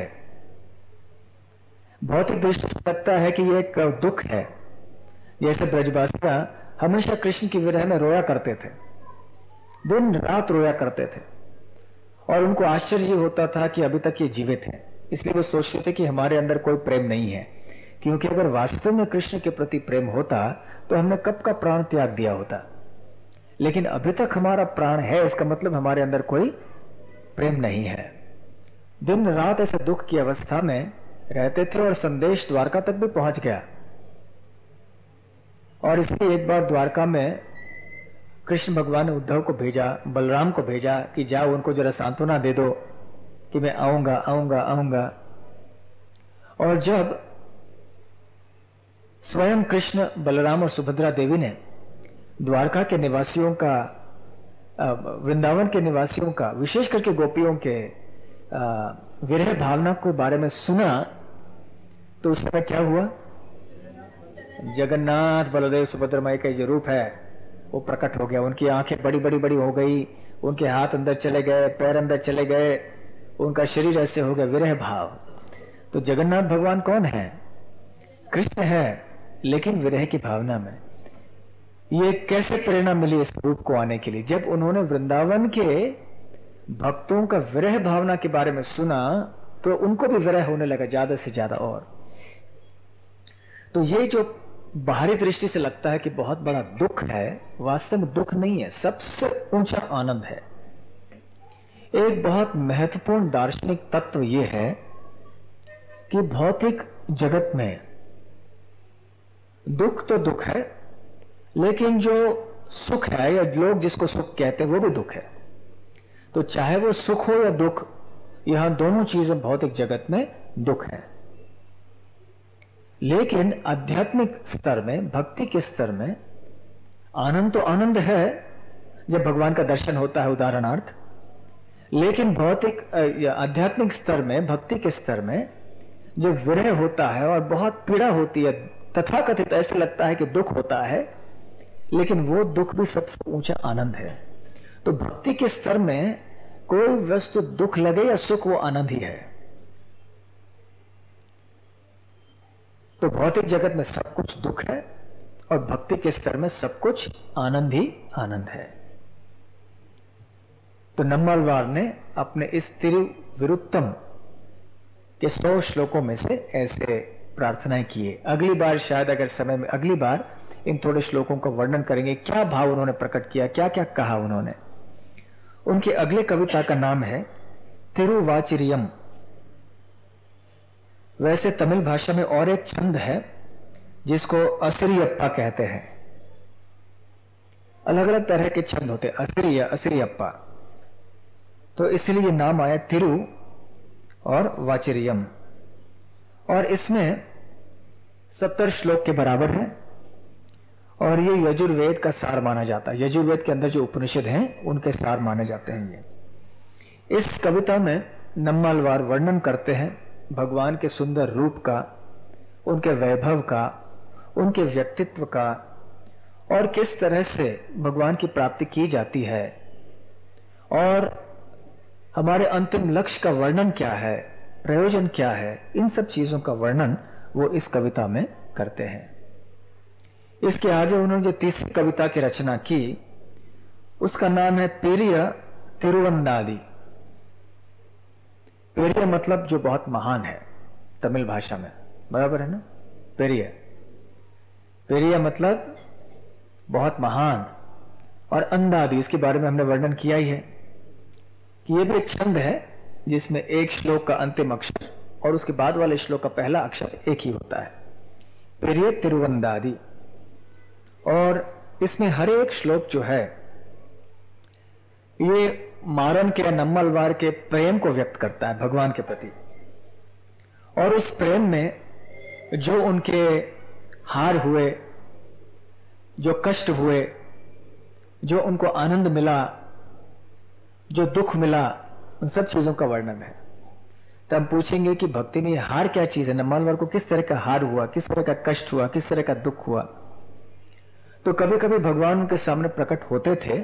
भौतिक दृष्टि से लगता है कि ये एक दुख है, जैसे ब्रजवासियां हमेशा कृष्ण की विरह में रोया करते थे, दिन रात रोया करते थे, और उनको आश्चर्य होता था कि अभी तक ये जीवित हैं। इसलिए वो सोचते थे कि हमारे अंदर कोई प्रेम नहीं है, क्योंकि अगर वास्तव में कृष्ण के प्रति प्रेम होता तो हमने कब का प्राण त्याग दिया होता। लेकिन अभी तक हमारा प्राण है, इसका मतलब हमारे अंदर कोई प्रेम नहीं है। दिन रात ऐसे दुख की अवस्था में रहते थे और संदेश द्वारका तक भी पहुंच गया। और इसलिए एक बार द्वारका में कृष्ण भगवान ने उद्धव को भेजा, बलराम को भेजा कि जाओ उनको जरा सांत्वना दे दो कि मैं आऊंगा आऊंगा आऊंगा। और जब स्वयं कृष्ण, बलराम और सुभद्रा देवी ने द्वारका के निवासियों का, वृंदावन के निवासियों का, विशेष करके गोपियों के विरह भावना के बारे में सुना तो उस समय क्या हुआ? जगन्नाथ बलदेव सुभद्रा माई का जो रूप है वो प्रकट हो गया। उनकी आंखें बड़ी बड़ी बड़ी हो गई, उनके हाथ अंदर चले गए, पैर अंदर चले गए, उनका शरीर ऐसे हो गया, विरह भाव। तो जगन्नाथ भगवान कौन है? कृष्ण है, लेकिन विरह की भावना में। ये कैसे प्रेरणा मिली इस रूप को आने के लिए? जब उन्होंने वृंदावन के भक्तों का विरह भावना के बारे में सुना तो उनको भी विरह होने लगा ज्यादा से ज्यादा। और तो ये जो बाहरी दृष्टि से लगता है कि बहुत बड़ा दुख है, वास्तव में दुख नहीं है, सबसे ऊंचा आनंद है। एक बहुत महत्वपूर्ण दार्शनिक तत्व यह है कि भौतिक जगत में दुख तो दुख है, लेकिन जो सुख है या लोग जिसको सुख कहते हैं वो भी दुख है। तो चाहे वो सुख हो या दुख, यहां दोनों चीजें भौतिक जगत में दुख है। लेकिन आध्यात्मिक स्तर में, भक्ति के स्तर में आनंद तो आनंद है जब भगवान का दर्शन होता है, उदाहरणार्थ। लेकिन भौतिक या आध्यात्मिक स्तर में, भक्ति के स्तर में जब विरह होता है और बहुत पीड़ा होती है, तथाकथित ऐसा लगता है कि दुख होता है, लेकिन वो दुख भी सबसे ऊंचा आनंद है। तो भक्ति के स्तर में कोई वस्तु दुख लगे या सुख, वो आनंद ही है। तो भौतिक जगत में सब कुछ दुख है और भक्ति के स्तर में सब कुछ आनंद ही आनंद है। तो नम्मालवार ने अपने इस तिरुविरुत्तम के सौ श्लोकों में से ऐसे प्रार्थनाएं किए। अगली बार शायद, अगर समय में, अगली बार इन थोड़े श्लोकों का वर्णन करेंगे, क्या भाव उन्होंने प्रकट किया, क्या क्या कहा उन्होंने। उनकी अगली कविता का नाम है तिरुवाचिरियम। वैसे तमिल भाषा में और एक छंद है जिसको असरियप्पा कहते हैं। अलग अलग तरह के छंद होते हैं, असरिय, असरियप्पा। तो इसलिए नाम आया तिरु और वाचिरियम। और इसमें सत्तर श्लोक के बराबर है और ये यजुर्वेद का सार माना जाता है। यजुर्वेद के अंदर जो उपनिषद हैं उनके सार माने जाते हैं ये। इस कविता में नम्मालवार वर्णन करते हैं भगवान के सुंदर रूप का, उनके वैभव का, उनके व्यक्तित्व का, और किस तरह से भगवान की प्राप्ति की जाती है, और हमारे अंतिम लक्ष्य का वर्णन क्या है, प्रयोजन क्या है। इन सब चीजों का वर्णन वो इस कविता में करते हैं। इसके आगे उन्होंने जो तीसरी कविता की रचना की उसका नाम है पेरिय तिरुवंदादी। पेरिय मतलब जो बहुत महान है तमिल भाषा में, बराबर है ना। पेरिय, पेरिय मतलब बहुत महान। और अंदादी, इसके बारे में हमने वर्णन किया ही है कि यह भी एक छंद है जिसमें एक श्लोक का अंतिम अक्षर और उसके बाद वाले श्लोक का पहला अक्षर एक ही होता है। पेरिय तिरुवंदादी। और इसमें हर एक श्लोक जो है ये मारन के, नम्मालवार के प्रेम को व्यक्त करता है भगवान के प्रति। और उस प्रेम में जो उनके हार हुए, जो कष्ट हुए, जो उनको आनंद मिला, जो दुख मिला, उन सब चीजों का वर्णन है। तो हम पूछेंगे कि भक्ति में हार क्या चीज है, नम्मालवार को किस तरह का हार हुआ, किस तरह का कष्ट हुआ, किस तरह का दुख हुआ। तो कभी कभी भगवान उनके सामने प्रकट होते थे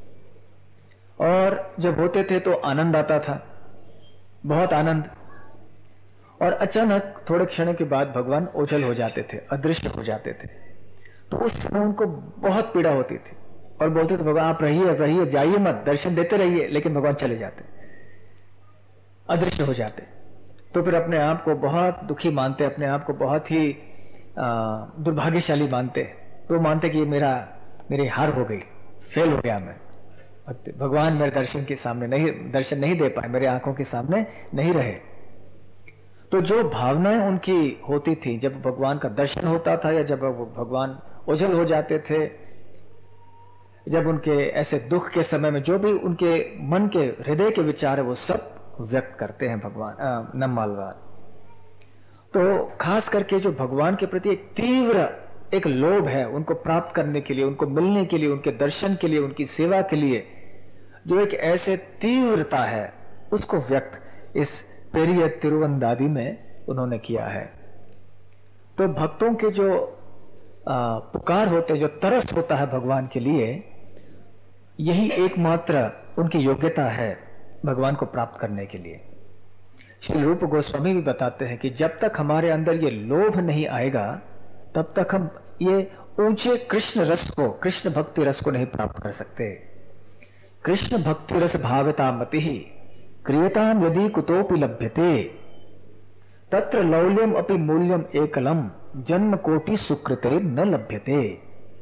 और जब होते थे तो आनंद आता था, बहुत आनंद। और अचानक थोड़े क्षण के बाद भगवान ओझल हो जाते थे, अदृश्य हो जाते थे। तो उस समय उनको बहुत पीड़ा होती थी और बोलते थे भगवान आप रहिए, रहिए, जाइए मत, दर्शन देते रहिए। लेकिन भगवान चले जाते, अदृश्य हो जाते। तो फिर अपने आप को बहुत दुखी मानते, अपने आप को बहुत ही दुर्भाग्यशाली मानते। तो मानते कि ये मेरा मेरी हार हो गई, फेल हो गया मैं, भगवान मेरे दर्शन के सामने नहीं, दर्शन नहीं दे पाए, मेरे आंखों के सामने नहीं रहे। तो जो भावनाएं उनकी होती थी जब भगवान का दर्शन होता था या जब भगवान ओझल हो जाते थे, जब उनके ऐसे दुख के समय में जो भी उनके मन के, हृदय के विचार है वो सब व्यक्त करते हैं भगवान नम्मालवार। तो खास करके जो भगवान के प्रति एक तीव्र एक लोभ है, उनको प्राप्त करने के लिए, उनको मिलने के लिए, उनके दर्शन के लिए, उनकी सेवा के लिए, जो एक ऐसे तीव्रता है, उसको व्यक्त इस पेरिय तिरुवंदादी में उन्होंने किया है। तो भक्तों के जो आ, पुकार होते हैं, जो तरस होता है भगवान के लिए, यही एकमात्र उनकी योग्यता है भगवान को प्राप्त करने के लिए। श्री रूप गोस्वामी भी बताते हैं कि जब तक हमारे अंदर ये लोभ नहीं आएगा तब तक हम ये ऊंचे कृष्ण रस को, कृष्ण भक्ति रस को नहीं प्राप्त कर सकते। कृष्ण भक्ति रस भावता मति ही क्रियताम यदि कुतोपि लभ्यते तत्र लौल्यम अपि मूल्यम एकलम जन्म कोटि सुकृते न लभ्यते।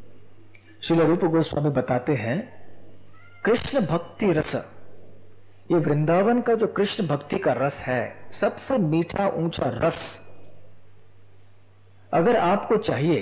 श्रील रूप गोस्वामी बताते हैं कृष्ण भक्ति रस ये वृंदावन का जो कृष्ण भक्ति का रस है, सबसे मीठा ऊंचा रस, अगर आपको चाहिए,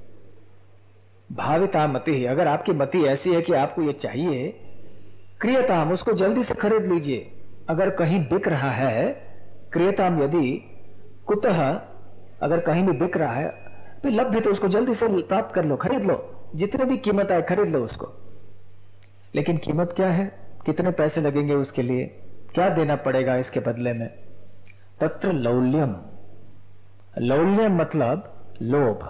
भाविता मति ही, अगर आपकी मति ऐसी है कि आपको ये चाहिए, क्रियताम, उसको जल्दी से खरीद लीजिए। अगर कहीं बिक रहा है, क्रियताम यदि कुतः, अगर कहीं भी बिक रहा है, तो लभ्य, तो उसको जल्दी से प्राप्त कर लो, खरीद लो, जितने भी कीमत आए खरीद लो उसको। लेकिन कीमत क्या है, कितने पैसे लगेंगे उसके लिए, क्या देना पड़ेगा इसके बदले में? तत्र लौल्यम, लौल्यम मतलब लोभ।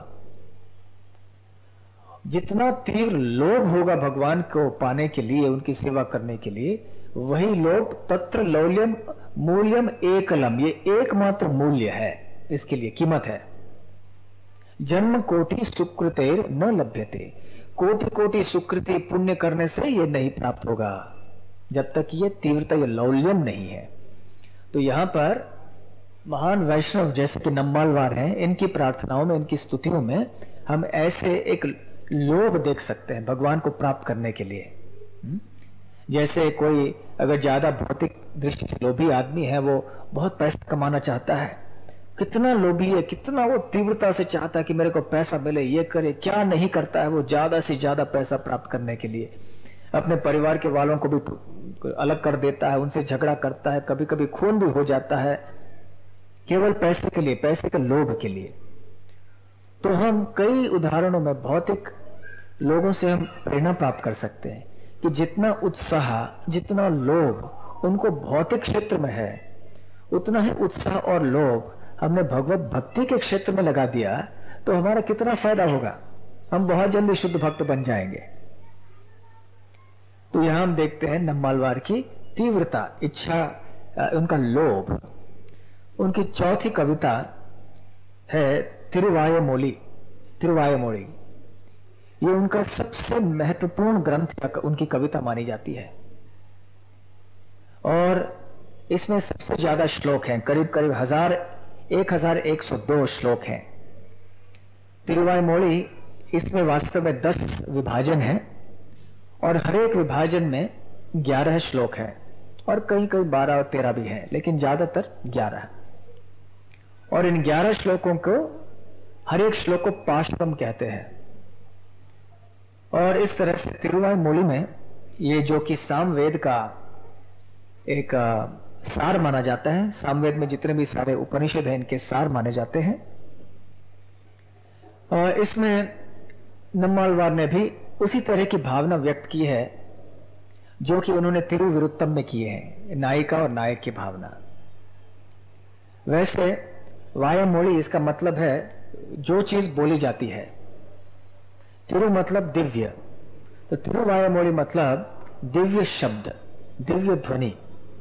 जितना तीव्र लोभ होगा भगवान को पाने के लिए, उनकी सेवा करने के लिए, वही लोभ, तत्र लौल्यम मूल्यम एकलम, ये एकमात्र मूल्य है, इसके लिए कीमत है। जन्म कोटि सुकृतेर न लभ्यते, कोटि कोटि सुकृति पुण्य करने से ये नहीं प्राप्त होगा, जब तक ये तीव्रता, ये लौल्यम नहीं है। तो यहां पर महान वैष्णव जैसे कि नम्मालवार हैं, इनकी प्रार्थनाओं में, इनकी स्तुतियों में हम ऐसे एक लोभ देख सकते हैं भगवान को प्राप्त करने के लिए। जैसे कोई अगर ज्यादा भौतिक दृष्टि से लोभी आदमी है, वो बहुत पैसा कमाना चाहता है, कितना लोभी है, कितना वो तीव्रता से चाहता है कि मेरे को पैसा मिले, ये करे, क्या नहीं करता है वो ज्यादा से ज्यादा पैसा प्राप्त करने के लिए। अपने परिवार के वालों को भी अलग कर देता है, उनसे झगड़ा करता है, कभी कभी खून भी हो जाता है, केवल पैसे के लिए, पैसे के लोभ के लिए। तो हम कई उदाहरणों में भौतिक लोगों से हम प्रेरणा प्राप्त कर सकते हैं कि जितना उत्साह, जितना लोभ उनको भौतिक क्षेत्र में है, उतना ही उत्साह और लोभ हमने भगवत भक्ति के क्षेत्र में लगा दिया, तो हमारा कितना फायदा होगा, हम बहुत जल्दी शुद्ध भक्त बन जाएंगे। तो यहां हम देखते हैं नम्मालवार की तीव्रता, इच्छा, उनका लोभ। उनकी चौथी कविता है तिरुवायमोली, तिरुवायमोली। ये उनका सबसे महत्वपूर्ण ग्रंथ, उनकी कविता मानी जाती है, और इसमें सबसे ज्यादा श्लोक हैं, करीब करीब हजार एक हजार एक सौ दो श्लोक हैं। तिरुवायमोली, इसमें वास्तव में दस विभाजन हैं, और हर एक विभाजन में ग्यारह श्लोक हैं, और कई कई बारह और तेरह भी हैं, लेकिन ज्यादातर ग्यारह। और इन ग्यारह श्लोकों को, हर एक श्लोक को पाशुरम कहते हैं। और इस तरह से तिरुवायमोली में, ये जो कि सामवेद का एक सार माना जाता है, सामवेद में जितने भी सारे उपनिषद हैं इनके सार माने जाते हैं, और इसमें नम्मालवार ने भी उसी तरह की भावना व्यक्त की है जो कि उन्होंने तिरुविरुत्तम में किए हैं, नायिका और नायक की भावना। वैसे वायमोली, इसका मतलब है जो चीज बोली जाती है। तिरु मतलब दिव्य, तो तिरुवायमोली मतलब दिव्य शब्द, दिव्य ध्वनि।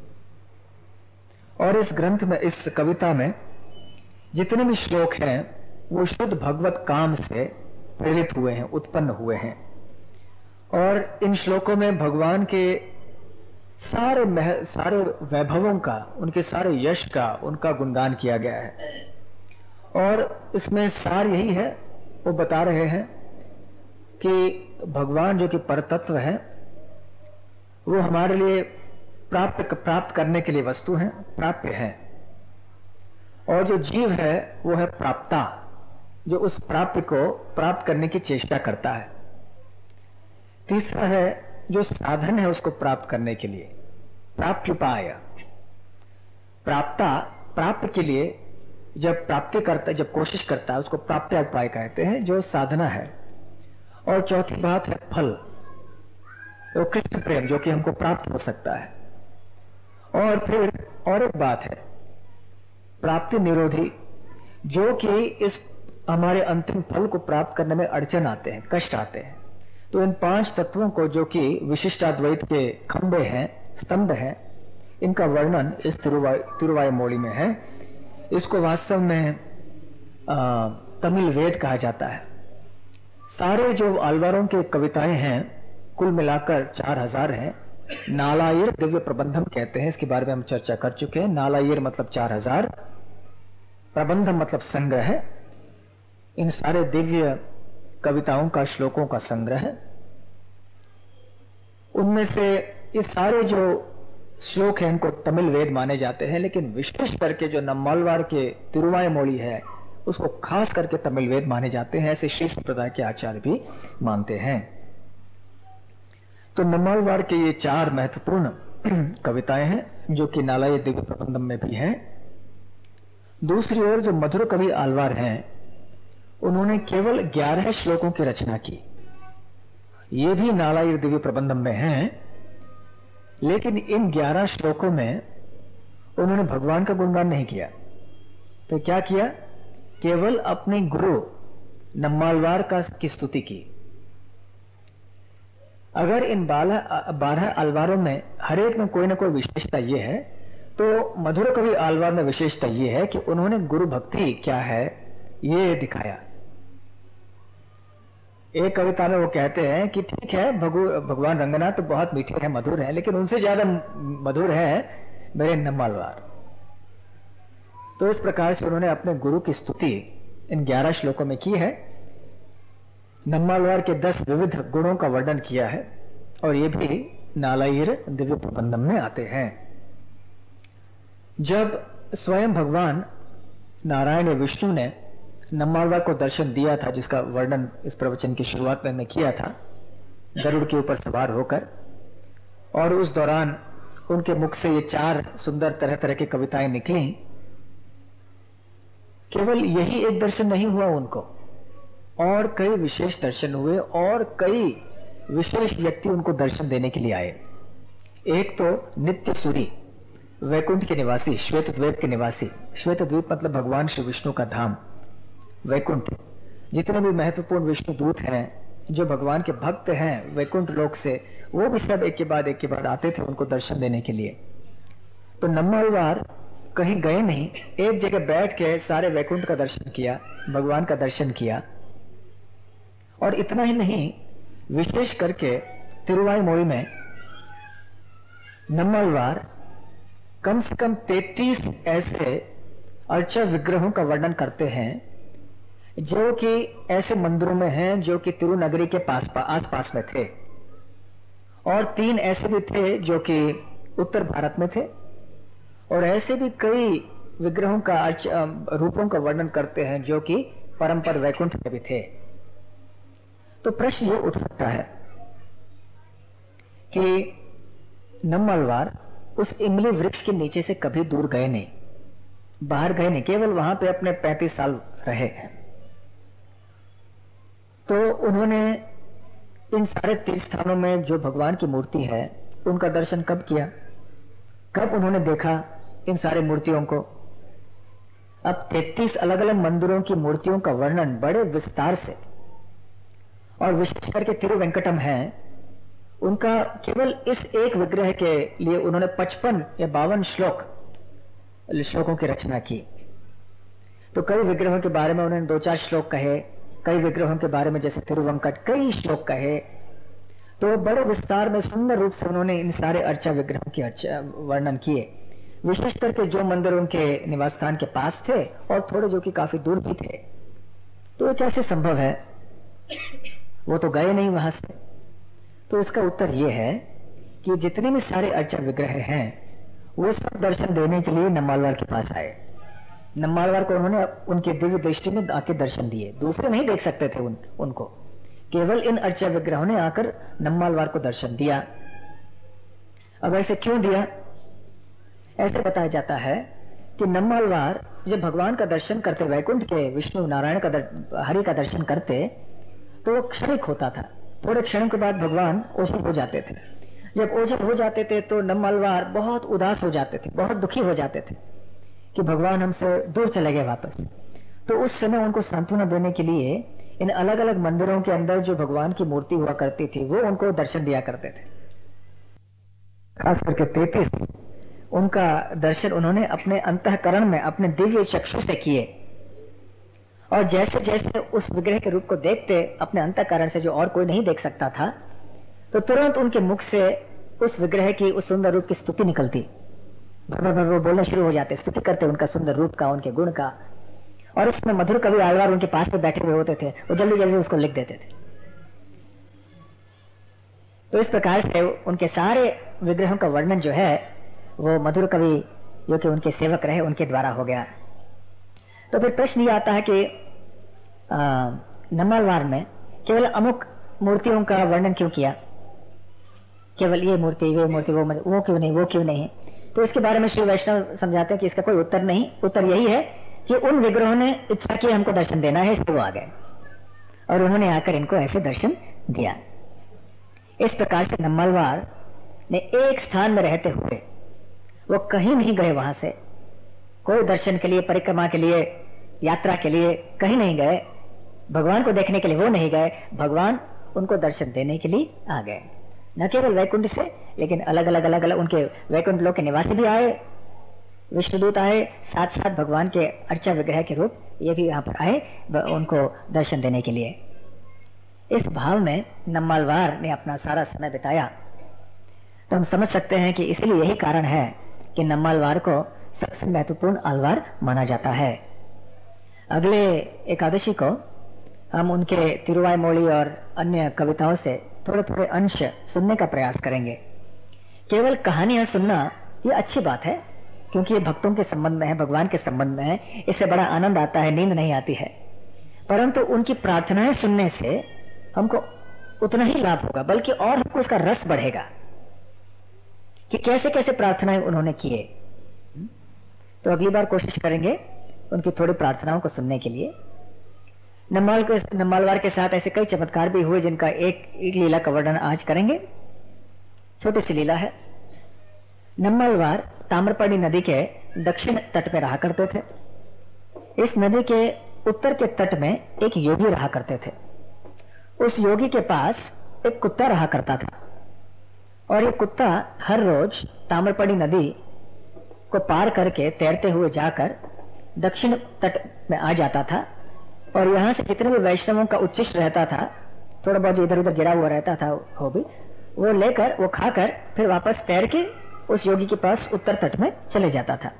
और इस ग्रंथ में, इस कविता में जितने भी श्लोक हैं वो शुद्ध भगवत काम से प्रेरित हुए हैं, उत्पन्न हुए हैं। और इन श्लोकों में भगवान के सारे मह, सारे वैभवों का, उनके सारे यश का, उनका गुणगान किया गया है। और इसमें सार यही है, वो बता रहे हैं कि भगवान जो कि परतत्व है, वो हमारे लिए प्राप्त प्राप्त करने के लिए वस्तु है, प्राप्य है। और जो जीव है वो है प्राप्ता, जो उस प्राप्य को प्राप्त करने की चेष्टा करता है। तीसरा है जो साधन है उसको प्राप्त करने के लिए, प्राप्युपाय। प्राप्ता, प्राप्त के लिए जब प्राप्ति करता है, जब कोशिश करता है, उसको प्राप्त्योपाय कहते हैं, जो साधना है। और चौथी बात है फल, वो कृष्ण प्रेम जो कि हमको प्राप्त हो सकता है। और फिर और एक बात है प्राप्ति निरोधी, जो कि इस हमारे अंतिम फल को प्राप्त करने में अड़चन आते हैं, कष्ट आते हैं। तो इन पांच तत्वों को, जो कि विशिष्टाद्वैत के खंबे हैं, स्तंभ हैं, इनका वर्णन इस तिरुवाय तिरुवायमोली में है। इसको वास्तव में तमिल वेद कहा जाता है। सारे जो आल्वारों के कविताएं हैं कुल मिलाकर चार हजार हैं। नालायर दिव्य प्रबंधम कहते हैं, इसके बारे में हम चर्चा कर चुके हैं। नालायर मतलब चार हजार, प्रबंधम मतलब संग्रह है। इन सारे दिव्य कविताओं का, श्लोकों का संग्रह है। उनमें से ये सारे जो श्लोक है इनको तमिल वेद माने जाते हैं, लेकिन विशेष करके जो नम्मालवार के तिरुवायमोळी है उसको खास करके तमिल वेद माने जाते हैं, ऐसे श्री संप्रदाय के आचार्य भी मानते हैं। तो नम्मालवार के ये चार महत्वपूर्ण कविताएं हैं जो कि नालाय दिव्य प्रबंधम में भी हैं। दूसरी ओर जो मधुर कवि आलवार हैं उन्होंने केवल ग्यारह श्लोकों की रचना की, ये भी नालाय दिव्य प्रबंधम में हैं, लेकिन इन ग्यारह श्लोकों में उन्होंने भगवान का गुणगान नहीं किया। तो क्या किया? केवल अपने गुरु नम्मालवार का की स्तुति की। अगर इन बारह आलवारों में हर एक में कोई ना कोई विशेषता ये है, तो मधुर कवि आलवार में विशेषता ये है कि उन्होंने गुरु भक्ति क्या है ये दिखाया। एक कविता में वो कहते हैं कि ठीक है भगु भगवान रंगनाथ तो बहुत मीठे हैं, मधुर हैं, लेकिन उनसे ज्यादा मधुर है मेरे नम्मालवार। तो इस प्रकार से उन्होंने अपने गुरु की स्तुति इन ग्यारह श्लोकों में की है। नम्मालवार के दस विविध गुणों का वर्णन किया है और ये भी नालायिर दिव्य प्रबंधम में आते हैं। जब स्वयं भगवान नारायण विष्णु ने नम्मालवार को दर्शन दिया था, जिसका वर्णन इस प्रवचन की शुरुआत में मैं किया था, गरुड़ के ऊपर सवार होकर, और उस दौरान उनके मुख से ये चार सुंदर तरह तरह की कविताएं निकली। केवल यही एक दर्शन नहीं हुआ उनको, और कई विशेष दर्शन हुए और कई विशेष व्यक्ति उनको दर्शन देने के लिए आए। एक तो नित्य सूरी, वैकुंठ के निवासी, श्वेत द्वीप के निवासी। श्वेत द्वीप मतलब भगवान श्री विष्णु का धाम वैकुंठ। जितने भी महत्वपूर्ण विष्णु दूत हैं जो भगवान के भक्त हैं वैकुंठ लोक से, वो भी सब एक के बाद एक के बाद आते थे उनको दर्शन देने के लिए। तो नम्मालवार कहीं गए नहीं, एक जगह बैठ के सारे वैकुंठ का दर्शन किया, भगवान का दर्शन किया। और इतना ही नहीं, विशेष करके तिरुवायमोळी में नम्मालवार कम से कम तैतीस ऐसे अर्चा विग्रहों का वर्णन करते हैं जो कि ऐसे मंदिरों में हैं जो कि तिरुनगरी के पास पा, आस पास में थे, और तीन ऐसे भी थे जो कि उत्तर भारत में थे, और ऐसे भी कई विग्रहों का रूपों का वर्णन करते हैं जो कि परंपर वैकुंठ में भी थे। तो प्रश्न ये उठ सकता है कि नम्मालवार उस इमली वृक्ष के नीचे से कभी दूर गए नहीं, बाहर गए नहीं, केवल वहां पे अपने पैंतीस साल रहे। तो उन्होंने इन सारे तीर्थ स्थानों में जो भगवान की मूर्ति है उनका दर्शन कब किया, कब उन्होंने देखा इन सारे मूर्तियों को? अब तैतीस अलग अलग मंदिरों की मूर्तियों का वर्णन बड़े विस्तार से, और विशेष करके तिरुवेंकटम है उनका, केवल इस एक विग्रह के लिए उन्होंने पचपन या बावन श्लोक श्लोकों की रचना की। तो कई विग्रहों के बारे में उन्होंने दो चार श्लोक कहे, कई विग्रहों के बारे में जैसे तिरुवंकट कई श्लोक कहे। तो बड़े विस्तार में सुंदर रूप से उन्होंने इन सारे अर्चा विग्रहों की वर्णन किए, विशेष करके जो मंदिर उनके निवास स्थान के पास थे और थोड़े जो कि काफी दूर भी थे। तो ये कैसे संभव है? वो तो गए नहीं वहां से। तो इसका उत्तर ये है कि जितने भी सारे अर्चा विग्रह हैं वो सब दर्शन देने के लिए नम्मालवार के पास आए। नम्मालवार को उन्होंने उनके दिव्य दृष्टि में आके दर्शन दिए, दूसरे नहीं देख सकते थे उन, उनको, केवल इन अर्चा विग्रहों ने आकर नम्मालवार को दर्शन दिया। अब ऐसे क्यों दिया? ऐसे बताया जाता है कि नम्मालवार जब भगवान का दर्शन करते, वैकुंठ के विष्णु नारायण का दर, हरि का दर्शन करते, तो वो क्षणिक होता था। थोड़े क्षणों के बाद भगवान ओझल हो जाते थे। जब ओझल हो जाते थे तो नम्मालवार बहुत उदास हो जाते थे, बहुत दुखी हो जाते थे कि भगवान हमसे दूर चले गए वापस। तो उस समय उनको सांत्वना देने के लिए इन अलग अलग मंदिरों के अंदर जो भगवान की मूर्ति हुआ करती थी वो उनको दर्शन दिया करते थे। खास करके तैतीस उनका दर्शन उन्होंने अपने अंतःकरण में अपने दिव्य चक्षु से किए, और जैसे जैसे उस विग्रह के रूप को देखते अपने अंतःकरण से, जो और कोई नहीं देख सकता था, तो तुरंत उनके मुख से उस विग्रह की, उस सुंदर रूप की स्तुति निकलती। भर भर वो बोलना शुरू हो जाते, स्तुति करते उनका सुंदर रूप का, उनके गुण का। और उसमें मधुर कवि आलवार उनके पास में बैठे हुए होते थे, वो जल्दी जल्दी उसको लिख देते थे। तो इस प्रकार से उनके सारे विग्रहों का वर्णन जो है वो मधुर कवि जो कि उनके सेवक रहे उनके द्वारा हो गया। तो फिर प्रश्न ये आता है कि नम्मालवार में केवल अमुक मूर्तियों का वर्णन क्यों किया, केवल ये मूर्ति वे मूर्ति वो वो क्यों नहीं वो क्यों नहीं। तो इसके बारे में श्री वैष्णव समझाते हैं कि इसका कोई उत्तर नहीं, उत्तर यही है कि उन विग्रहों ने इच्छा की हमको दर्शन देना है, इसलिए वो आ गए और उन्होंने आकर इनको ऐसे दर्शन दिया। इस प्रकार से नम्मालवार ने एक स्थान में रहते हुए वो कहीं नहीं गए, वहां से कोई दर्शन के लिए, परिक्रमा के लिए, यात्रा के लिए कहीं नहीं गए, भगवान को देखने के लिए वो नहीं गए, भगवान उनको दर्शन देने के लिए आ गए। न केवल वैकुंठ से, लेकिन अलग अलग अलग अलग उनके वैकुंठ लोक के निवासी भी आए, विष्णुदूत आए, साथ साथ भगवान के अर्चा विग्रह के रूप ये भी यहाँ पर आए उनको दर्शन देने के लिए। इस भाव में नम्मालवार ने अपना सारा समय बिताया। तो हम समझ सकते हैं कि इसलिए यही कारण है कि नम्मालवार को सबसे महत्वपूर्ण आलवार माना जाता है। अगले एकादशी को हम उनके तिरुवाईमोली और अन्य कविताओं से थोड़े थोड़े अंश सुनने का प्रयास करेंगे। केवल कहानियां सुनना ये अच्छी बात है, क्योंकि ये भक्तों के संबंध में है, भगवान के संबंध में है, इससे बड़ा आनंद आता है, नींद नहीं आती है। परंतु उनकी प्रार्थनाएं सुनने से हमको उतना ही लाभ होगा, बल्कि और हमको उसका रस बढ़ेगा कि कैसे कैसे प्रार्थनाएं उन्होंने किए। तो अगली बार कोशिश करेंगे उनकी थोड़ी प्रार्थनाओं को सुनने के लिए। नम्माल के नम्मालवार के साथ ऐसे कई चमत्कार भी हुए, जिनका एक, एक लीला का वर्णन आज करेंगे। छोटी सी लीला है। नम्मालवार ताम्रपर्णी नदी के दक्षिण तट पे रहा करते थे। इस नदी के उत्तर के तट में एक योगी रहा करते थे। उस योगी के पास एक कुत्ता रहा करता था और ये कुत्ता हर रोज ताम्रपर्णी नदी को पार करके तैरते हुए जाकर दक्षिण तट में आ जाता था और यहाँ से जितने भी वैष्णवों का उच्छिष्ट रहता था, थोड़ा बहुत जो इधर उधर गिरा हुआ रहता था वो भी वो लेकर, वो खाकर फिर वापस तैर के उस योगी के पास उत्तर तट में चले जाता था।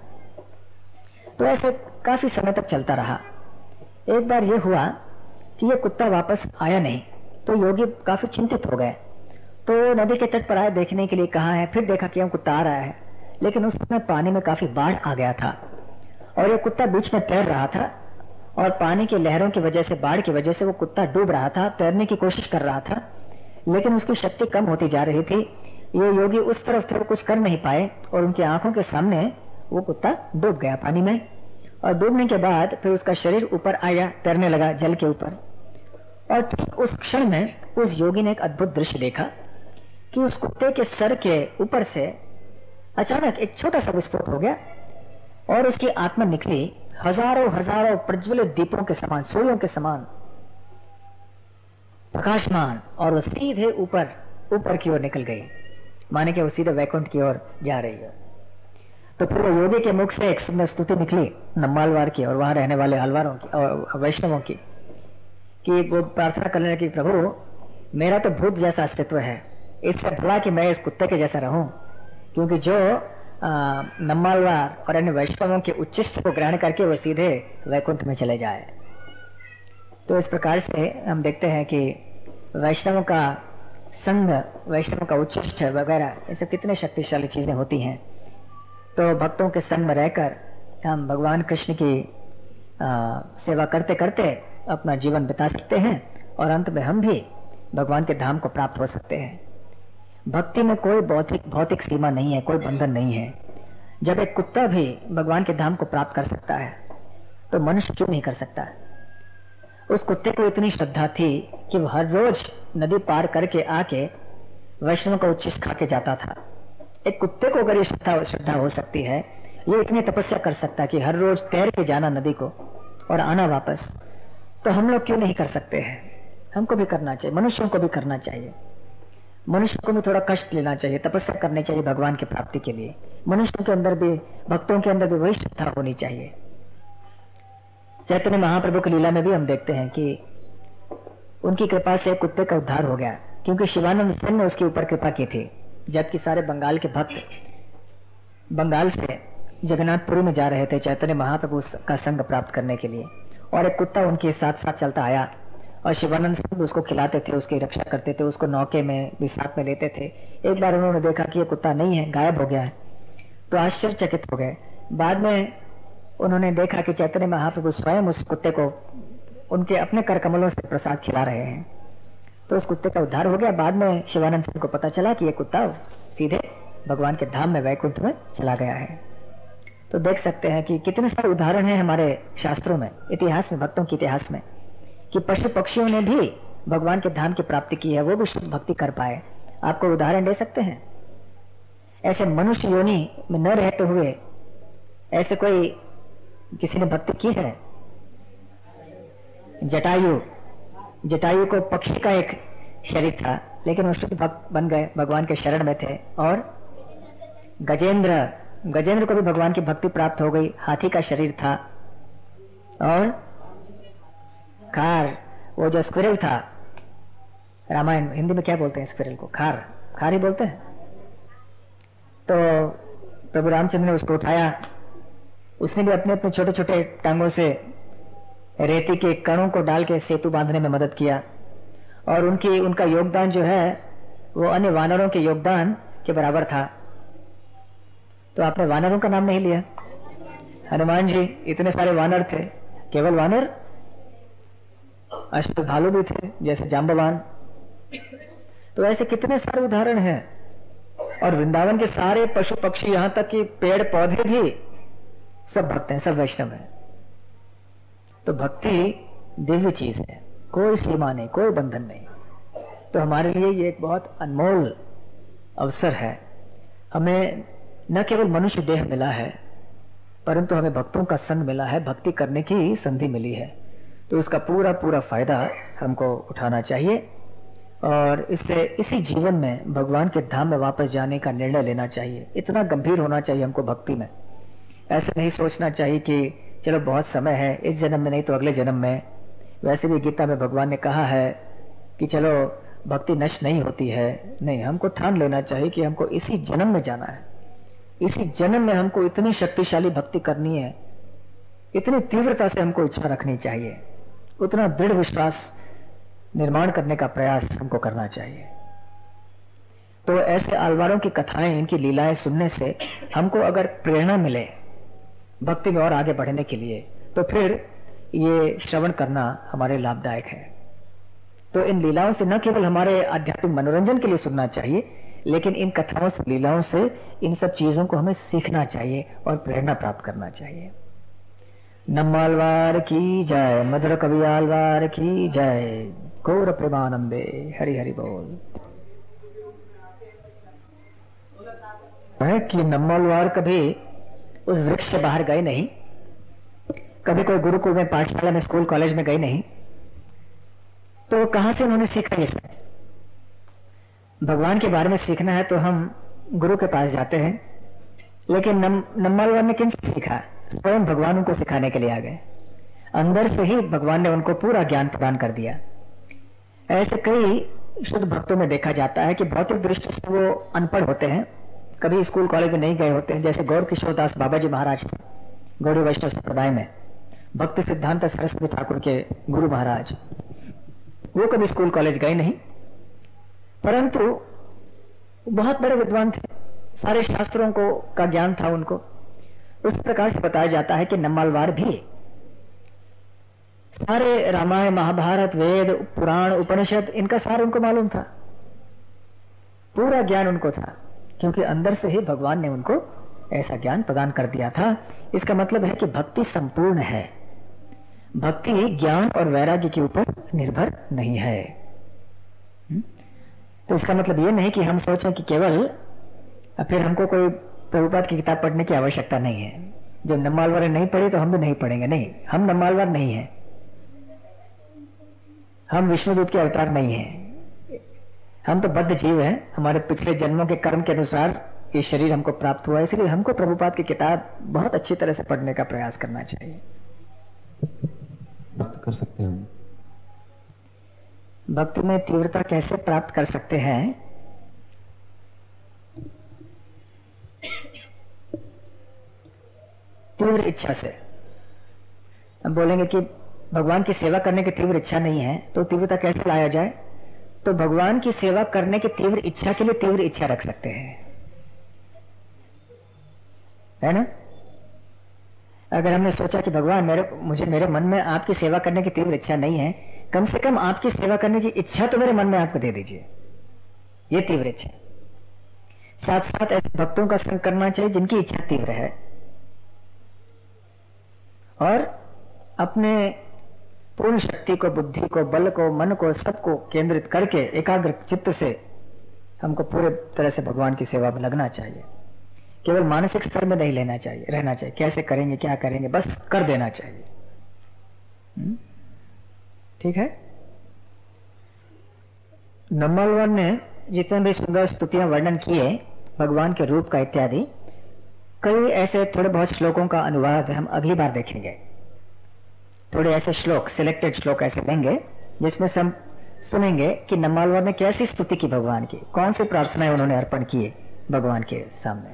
तो ऐसे काफी समय तक चलता रहा। एक बार ये हुआ कि ये कुत्ता वापस आया नहीं, तो योगी काफी चिंतित हो गए। तो नदी के तट पर आए देखने के लिए, कहाँ है, फिर देखा कि हम कुत्ता आ रहा है, लेकिन उस समय पानी में काफी बाढ़ आ गया था और ये कुत्ता बीच में तैर रहा था और पानी की लहरों की वजह से, बाढ़ की वजह से वो कुत्ता डूब रहा था, तैरने की कोशिश कर रहा था, लेकिन उसकी शक्ति कम होती जा रही थी। ये योगी उस तरफ थे, वो कुछ कर नहीं पाए और उनकी आंखों के सामने वो कुत्ता डूब गया पानी में। और डूबने के बाद फिर उसका शरीर ऊपर आया, तैरने लगा जल के ऊपर। और ठीक उस क्षण में उस योगी ने एक अद्भुत दृश्य देखा कि उस कुत्ते के सर के ऊपर से अचानक एक छोटा सा विस्फोट हो गया और उसकी आत्मा निकली हजारों हजारों प्रज्वलित दीपों के समान, सूर्यों के समान प्रकाशमान, और वो सीधे ऊपर ऊपर की ओर निकल गई, माने कि वो सीधे वैकुंठ की ओर जा रही है। तो फिर वो योगी के मुख से एक सुंदर स्तुति निकली नम्मालवार की और वहां रहने वाले अलवारों की और वैष्णवों की, कि वो प्रार्थना करने लगी, प्रभु मेरा तो भूत जैसा अस्तित्व है, इससे भला कि मैं इस कुत्ते के जैसा रहूं, क्योंकि जो नम्मालवार और अन्य वैष्णवों के उच्चिष्ट को ग्रहण करके वो सीधे वैकुंठ में चले जाए। तो इस प्रकार से हम देखते हैं कि वैष्णवों का संग, वैष्णवों का उच्चिष्ट वगैरह, ये सब कितने शक्तिशाली चीजें होती हैं। तो भक्तों के संग में रहकर हम भगवान कृष्ण की आ, सेवा करते करते अपना जीवन बिता सकते हैं और अंत में हम भी भगवान के धाम को प्राप्त हो सकते हैं। भक्ति में कोई भौतिक भौतिक सीमा नहीं है, कोई बंधन नहीं है। जब एक कुत्ता भी भगवान के धाम को प्राप्त कर सकता है तो मनुष्य क्यों नहीं कर सकता। उस कुत्ते को इतनी श्रद्धा थी कि वो हर रोज नदी पार करके आके वैष्णव का उच्छिष्ट खा के जाता था। एक कुत्ते को अगर ये श्रद्धा श्रद्धा हो सकती है, ये इतनी तपस्या कर सकता कि हर रोज तैर के जाना नदी को और आना वापस, तो हम लोग क्यों नहीं कर सकते हैं। हमको भी करना चाहिए, मनुष्यों को भी करना चाहिए। मनुष्य को भी थोड़ा कष्ट लेना चाहिए, तपस्या करनी चाहिए भगवान की प्राप्ति के लिए। मनुष्यों के अंदर भी, भक्तों के अंदर भी वही श्रद्धा होनी चाहिए। चैतन्य महाप्रभु की लीला में भी हम देखते हैं कि उनकी कृपा से कुत्ते का उद्धार हो गया, क्योंकि शिवानंद सेन ने उसके ऊपर कृपा की थी। जबकि सारे बंगाल के भक्त बंगाल से जगन्नाथपुरी में जा रहे थे चैतन्य महाप्रभु का संग प्राप्त करने के लिए, और एक कुत्ता उनके साथ साथ चलता आया और शिवानंद सिंह उसको खिलाते थे, उसकी रक्षा करते थे, उसको नौके में भी साथ में लेते थे। एक बार उन्होंने देखा कि ये कुत्ता नहीं है, गायब हो गया है, तो आश्चर्यचकित हो गए। बाद में उन्होंने देखा कि चैतन्य महाप्रभु स्वयं उस कुत्ते को उनके अपने कर कमलों से प्रसाद खिला रहे हैं। तो उस कुत्ते का उद्धार हो गया। बाद में शिवानंद सिंह को पता चला कि ये कुत्ता सीधे भगवान के धाम में वैकुंठ में चला गया है। तो देख सकते हैं कि कितने सारे उदाहरण हैं हमारे शास्त्रों में, इतिहास में, भक्तों के इतिहास में, कि पशु पक्षियों ने भी भगवान के धाम की प्राप्ति की है, वो भी शुद्ध भक्ति कर पाए। आपको उदाहरण दे सकते हैं। ऐसे मनुष्य योनि में न रहते हुए ऐसे कोई किसी ने भक्ति की है? जटायु जटायु को पक्षी का एक शरीर था, लेकिन वो शुद्ध भक्त बन गए, भगवान के शरण में थे। और गजेंद्र गजेंद्र को भी भगवान की भक्ति प्राप्त हो गई, हाथी का शरीर था। और खार, वो जो स्क्विरल था, रामायण हिंदी में क्या बोलते हैं स्क्विरल को? खार खार ही बोलते हैं। तो प्रभु रामचंद्र ने उसको उठाया, उसने भी अपने अपने छोटे छोटे टांगों से रेती के कणों को डाल के सेतु बांधने में मदद किया। और उनकी उनका योगदान जो है वो अन्य वानरों के योगदान के बराबर था। तो आपने वानरों का नाम नहीं लिया। हनुमान जी, इतने सारे वानर थे, केवल वानर? अश्व भालू भी थे, जैसे जाम्बवान। तो ऐसे कितने सारे उदाहरण हैं। और वृंदावन के सारे पशु पक्षी, यहां तक कि पेड़ पौधे भी सब भक्त हैं, सब वैष्णव हैं। तो भक्ति दिव्य चीज है, कोई सीमा नहीं, कोई बंधन नहीं। तो हमारे लिए ये एक बहुत अनमोल अवसर है। हमें न केवल मनुष्य देह मिला है, परंतु हमें भक्तों का संग मिला है, भक्ति करने की संधि मिली है। तो उसका पूरा पूरा फायदा हमको उठाना चाहिए और इससे इसी जीवन में भगवान के धाम में वापस जाने का निर्णय लेना चाहिए। इतना गंभीर होना चाहिए हमको भक्ति में। ऐसे नहीं सोचना चाहिए कि चलो बहुत समय है, इस जन्म में नहीं तो अगले जन्म में। वैसे भी गीता में भगवान ने कहा है कि चलो भक्ति नष्ट नहीं होती है। नहीं, हमको ठान लेना चाहिए कि हमको इसी जन्म में जाना है। इसी जन्म में हमको इतनी शक्तिशाली भक्ति करनी है, इतनी तीव्रता से हमको इच्छा रखनी चाहिए, उतना दृढ़ विश्वास निर्माण करने का प्रयास हमको करना चाहिए। तो ऐसे आलवारों की कथाएं, इनकी लीलाएं सुनने से हमको अगर प्रेरणा मिले भक्ति में और आगे बढ़ने के लिए, तो फिर ये श्रवण करना हमारे लाभदायक है। तो इन लीलाओं से न केवल हमारे आध्यात्मिक मनोरंजन के लिए सुनना चाहिए, लेकिन इन कथाओं से, लीलाओं से इन सब चीजों को हमें सीखना चाहिए और प्रेरणा प्राप्त करना चाहिए। नम्मालवार की जय, मधुर कवि आलवार की जय। गौर प्रेमानंदे, हरि हरि बोल। है कि नम्मालवार कभी उस वृक्ष से बाहर गए नहीं, कभी कोई गुरुकुल में, पाठशाला में, स्कूल कॉलेज में गए नहीं। तो कहां से उन्होंने सीखा ये सब? भगवान के बारे में सीखना है तो हम गुरु के पास जाते हैं, लेकिन नम, नम्मालवार ने किन से सीखा? स्वयं भगवान उनको सिखाने के लिए आ गए। अंदर से ही भगवान ने उनको पूरा ज्ञान प्रदान कर दिया। ऐसे कई शुद्ध भक्तों में देखा जाता है कि भौतिक दृष्टि से वो अनपढ़ होते हैं, कभी स्कूल कॉलेज में नहीं गए होते हैं। जैसे गौर किशोर दास बाबा जी महाराज थे, गौड़ी वैष्णव संप्रदाय में, भक्ति सिद्धांत सरस्वती ठाकुर के गुरु महाराज, वो कभी स्कूल कॉलेज गए नहीं, परंतु बहुत बड़े विद्वान थे, सारे शास्त्रों को का ज्ञान था उनको। उस प्रकार से बताया जाता है कि नम्मालवार भी सारे रामायण, महाभारत, वेद, पुराण, उपनिषद, इनका सार उनको मालूम था, पूरा ज्ञान उनको था, क्योंकि अंदर से ही भगवान ने उनको ऐसा ज्ञान प्रदान कर दिया था। इसका मतलब है कि भक्ति संपूर्ण है, भक्ति ज्ञान और वैराग्य के ऊपर निर्भर नहीं है। तो इसका मतलब ये नहीं कि हम सोचें कि केवल फिर हमको कोई प्रभुपाद की किताब पढ़ने की आवश्यकता नहीं है। जब नम्मालवार नहीं पढ़े तो हम भी नहीं पढ़ेंगे। नहीं, हम नम्मालवार नहीं है, हम विष्णुदूत के अवतार नहीं है, हम तो बद्ध जीव हैं। हमारे पिछले जन्मों के कर्म के अनुसार ये शरीर हमको प्राप्त हुआ है, इसलिए हमको प्रभुपाद की किताब बहुत अच्छी तरह से पढ़ने का प्रयास करना चाहिए। प्राप्त कर सकते हैं हम भक्ति में तीव्रता कैसे प्राप्त कर सकते हैं? तीव्र इच्छा से। हम बोलेंगे कि भगवान की सेवा करने की तीव्र इच्छा नहीं है, तो तीव्रता कैसे लाया जाए? तो भगवान की सेवा करने की तीव्र इच्छा के लिए तीव्र इच्छा रख सकते हैं। है ना? अगर हमने सोचा कि भगवान मेरे मुझे मेरे मन में आपकी सेवा करने की तीव्र इच्छा नहीं है, कम से कम आपकी सेवा करने की इच्छा तो मेरे मन में आपको दे दीजिए, ये तीव्र इच्छा। साथ साथ ऐसे भक्तों का संग करना चाहिए जिनकी इच्छा तीव्र है, और अपने पूर्ण शक्ति को, बुद्धि को, बल को, मन को, सबको केंद्रित करके एकाग्र चित्त से हमको पूरे तरह से भगवान की सेवा में लगना चाहिए। केवल मानसिक स्तर में नहीं लेना चाहिए, रहना चाहिए, कैसे करेंगे, क्या करेंगे, बस कर देना चाहिए। ठीक है। नम्मालवान ने जितने भी सुंदर स्तुतियां वर्णन किए भगवान के रूप का इत्यादि, कई ऐसे थोड़े बहुत श्लोकों का अनुवाद हम अगली बार देखेंगे। थोड़े ऐसे श्लोक, सिलेक्टेड श्लोक ऐसे देंगे जिसमें हम सुनेंगे कि नम्मालवान ने कैसी स्तुति की भगवान की, कौन सी प्रार्थनाएं उन्होंने अर्पण किए भगवान के सामने।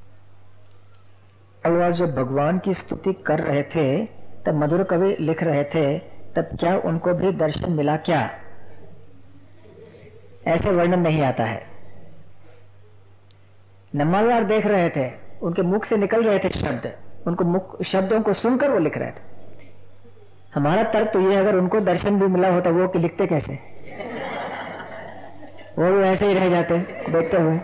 और जब भगवान की स्तुति कर रहे थे तब मधुर कवि लिख रहे थे, तब क्या उनको भी दर्शन मिला क्या? ऐसे वर्णन नहीं आता है। नम्मालवार देख रहे थे, उनके मुख से निकल रहे थे शब्द, उनको मुख शब्दों को सुनकर वो लिख रहे थे। हमारा तर्क तो ये, अगर उनको दर्शन भी मिला होता वो कि लिखते कैसे? वो भी ऐसे ही रह जाते देखते हुए।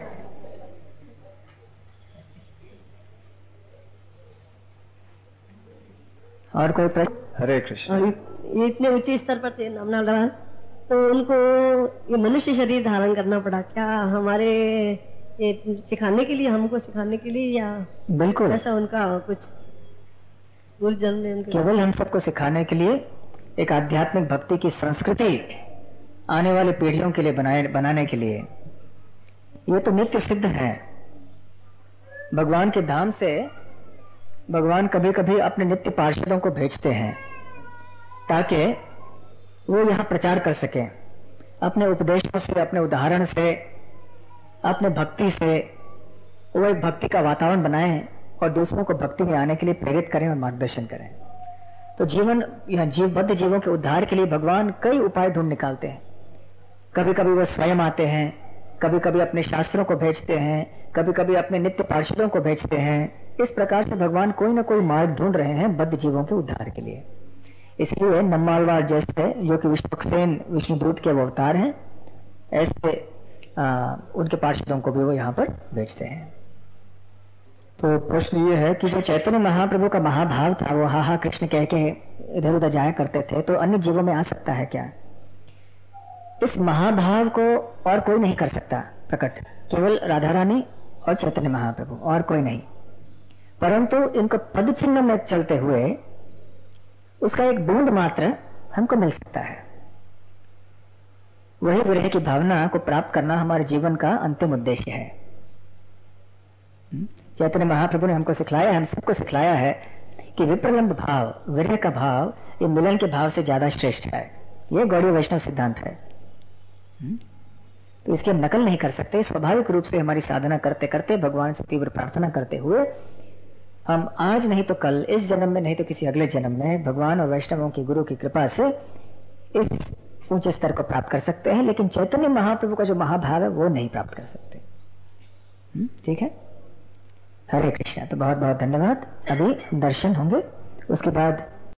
और कोई प्रश्न? हरे कृष्ण। ये इतने ऊंचे स्तर पर थे नम्मालवार, तो उनको ये मनुष्य शरीर धारण करना पड़ा क्या? हमारे ये सिखाने के लिए, हमको सिखाने के लिए, या बिल्कुल ऐसा उनका कुछ पूर्व जन्म में उनके? केवल हम सबको सिखाने के लिए, एक आध्यात्मिक भक्ति की संस्कृति आने वाली पीढ़ियों के लिए बनाए बनाने के लिए। ये तो नित्य सिद्ध है। भगवान के धाम से भगवान कभी कभी अपने नित्य पार्षदों को भेजते हैं ताकि वो यहाँ प्रचार कर सकें, अपने उपदेशों से, अपने उदाहरण से, अपने भक्ति से वो एक भक्ति का वातावरण बनाएं और दूसरों को भक्ति में आने के लिए प्रेरित करें और मार्गदर्शन करें। तो जीवन या जीवबद्ध जीवों के उद्धार के लिए भगवान कई उपाय ढूंढ निकालते हैं। कभी कभी वो स्वयं आते हैं, कभी कभी अपने शास्त्रों को भेजते हैं, कभी कभी अपने नित्य पार्षदों को भेजते हैं। इस प्रकार से भगवान कोई ना कोई मार्ग ढूंढ रहे हैं बद्ध जीवों के उद्धार के लिए। इसलिए नम्मालवार जैसे, जो कि विश्वक्सेन विष्णुदूत के अवतार हैं, ऐसे आ, उनके पार्षदों को भी वो यहाँ पर भेजते हैं। तो प्रश्न ये है कि जो चैतन्य महाप्रभु का महाभाव था, वो हा हा कृष्ण कह के इधर उधर जाया करते थे, तो अन्य जीवों में आ सकता है क्या? इस महाभाव को और कोई नहीं कर सकता प्रकट, केवल राधा रानी और चैतन्य महाप्रभु, और कोई नहीं। परंतु इनको पद चिन्ह में चलते हुए उसका एक बूंद मात्र हमको मिल सकता है। वही विरह की भावना को प्राप्त करना हमारे जीवन का अंतिम उद्देश्य है। चैतन्य महाप्रभु ने हमको सिखलाया, हम सबको सिखलाया है कि विप्रलंब भाव, विरह का भाव, ये मिलन के भाव से ज्यादा श्रेष्ठ है। ये गौड़ीय वैष्णव सिद्धांत है। तो इसकी हम नकल नहीं कर सकते। स्वाभाविक रूप से हमारी साधना करते करते, भगवान से तीव्र प्रार्थना करते हुए, हम आज नहीं तो कल, इस जन्म में नहीं तो किसी अगले जन्म में भगवान और वैष्णवों की गुरु की कृपा से इस ऊंचे स्तर को प्राप्त कर सकते हैं। लेकिन चैतन्य महाप्रभु का जो महाभाव है वो नहीं प्राप्त कर सकते। ठीक है। हरे कृष्णा। तो बहुत बहुत धन्यवाद। अभी दर्शन होंगे, उसके बाद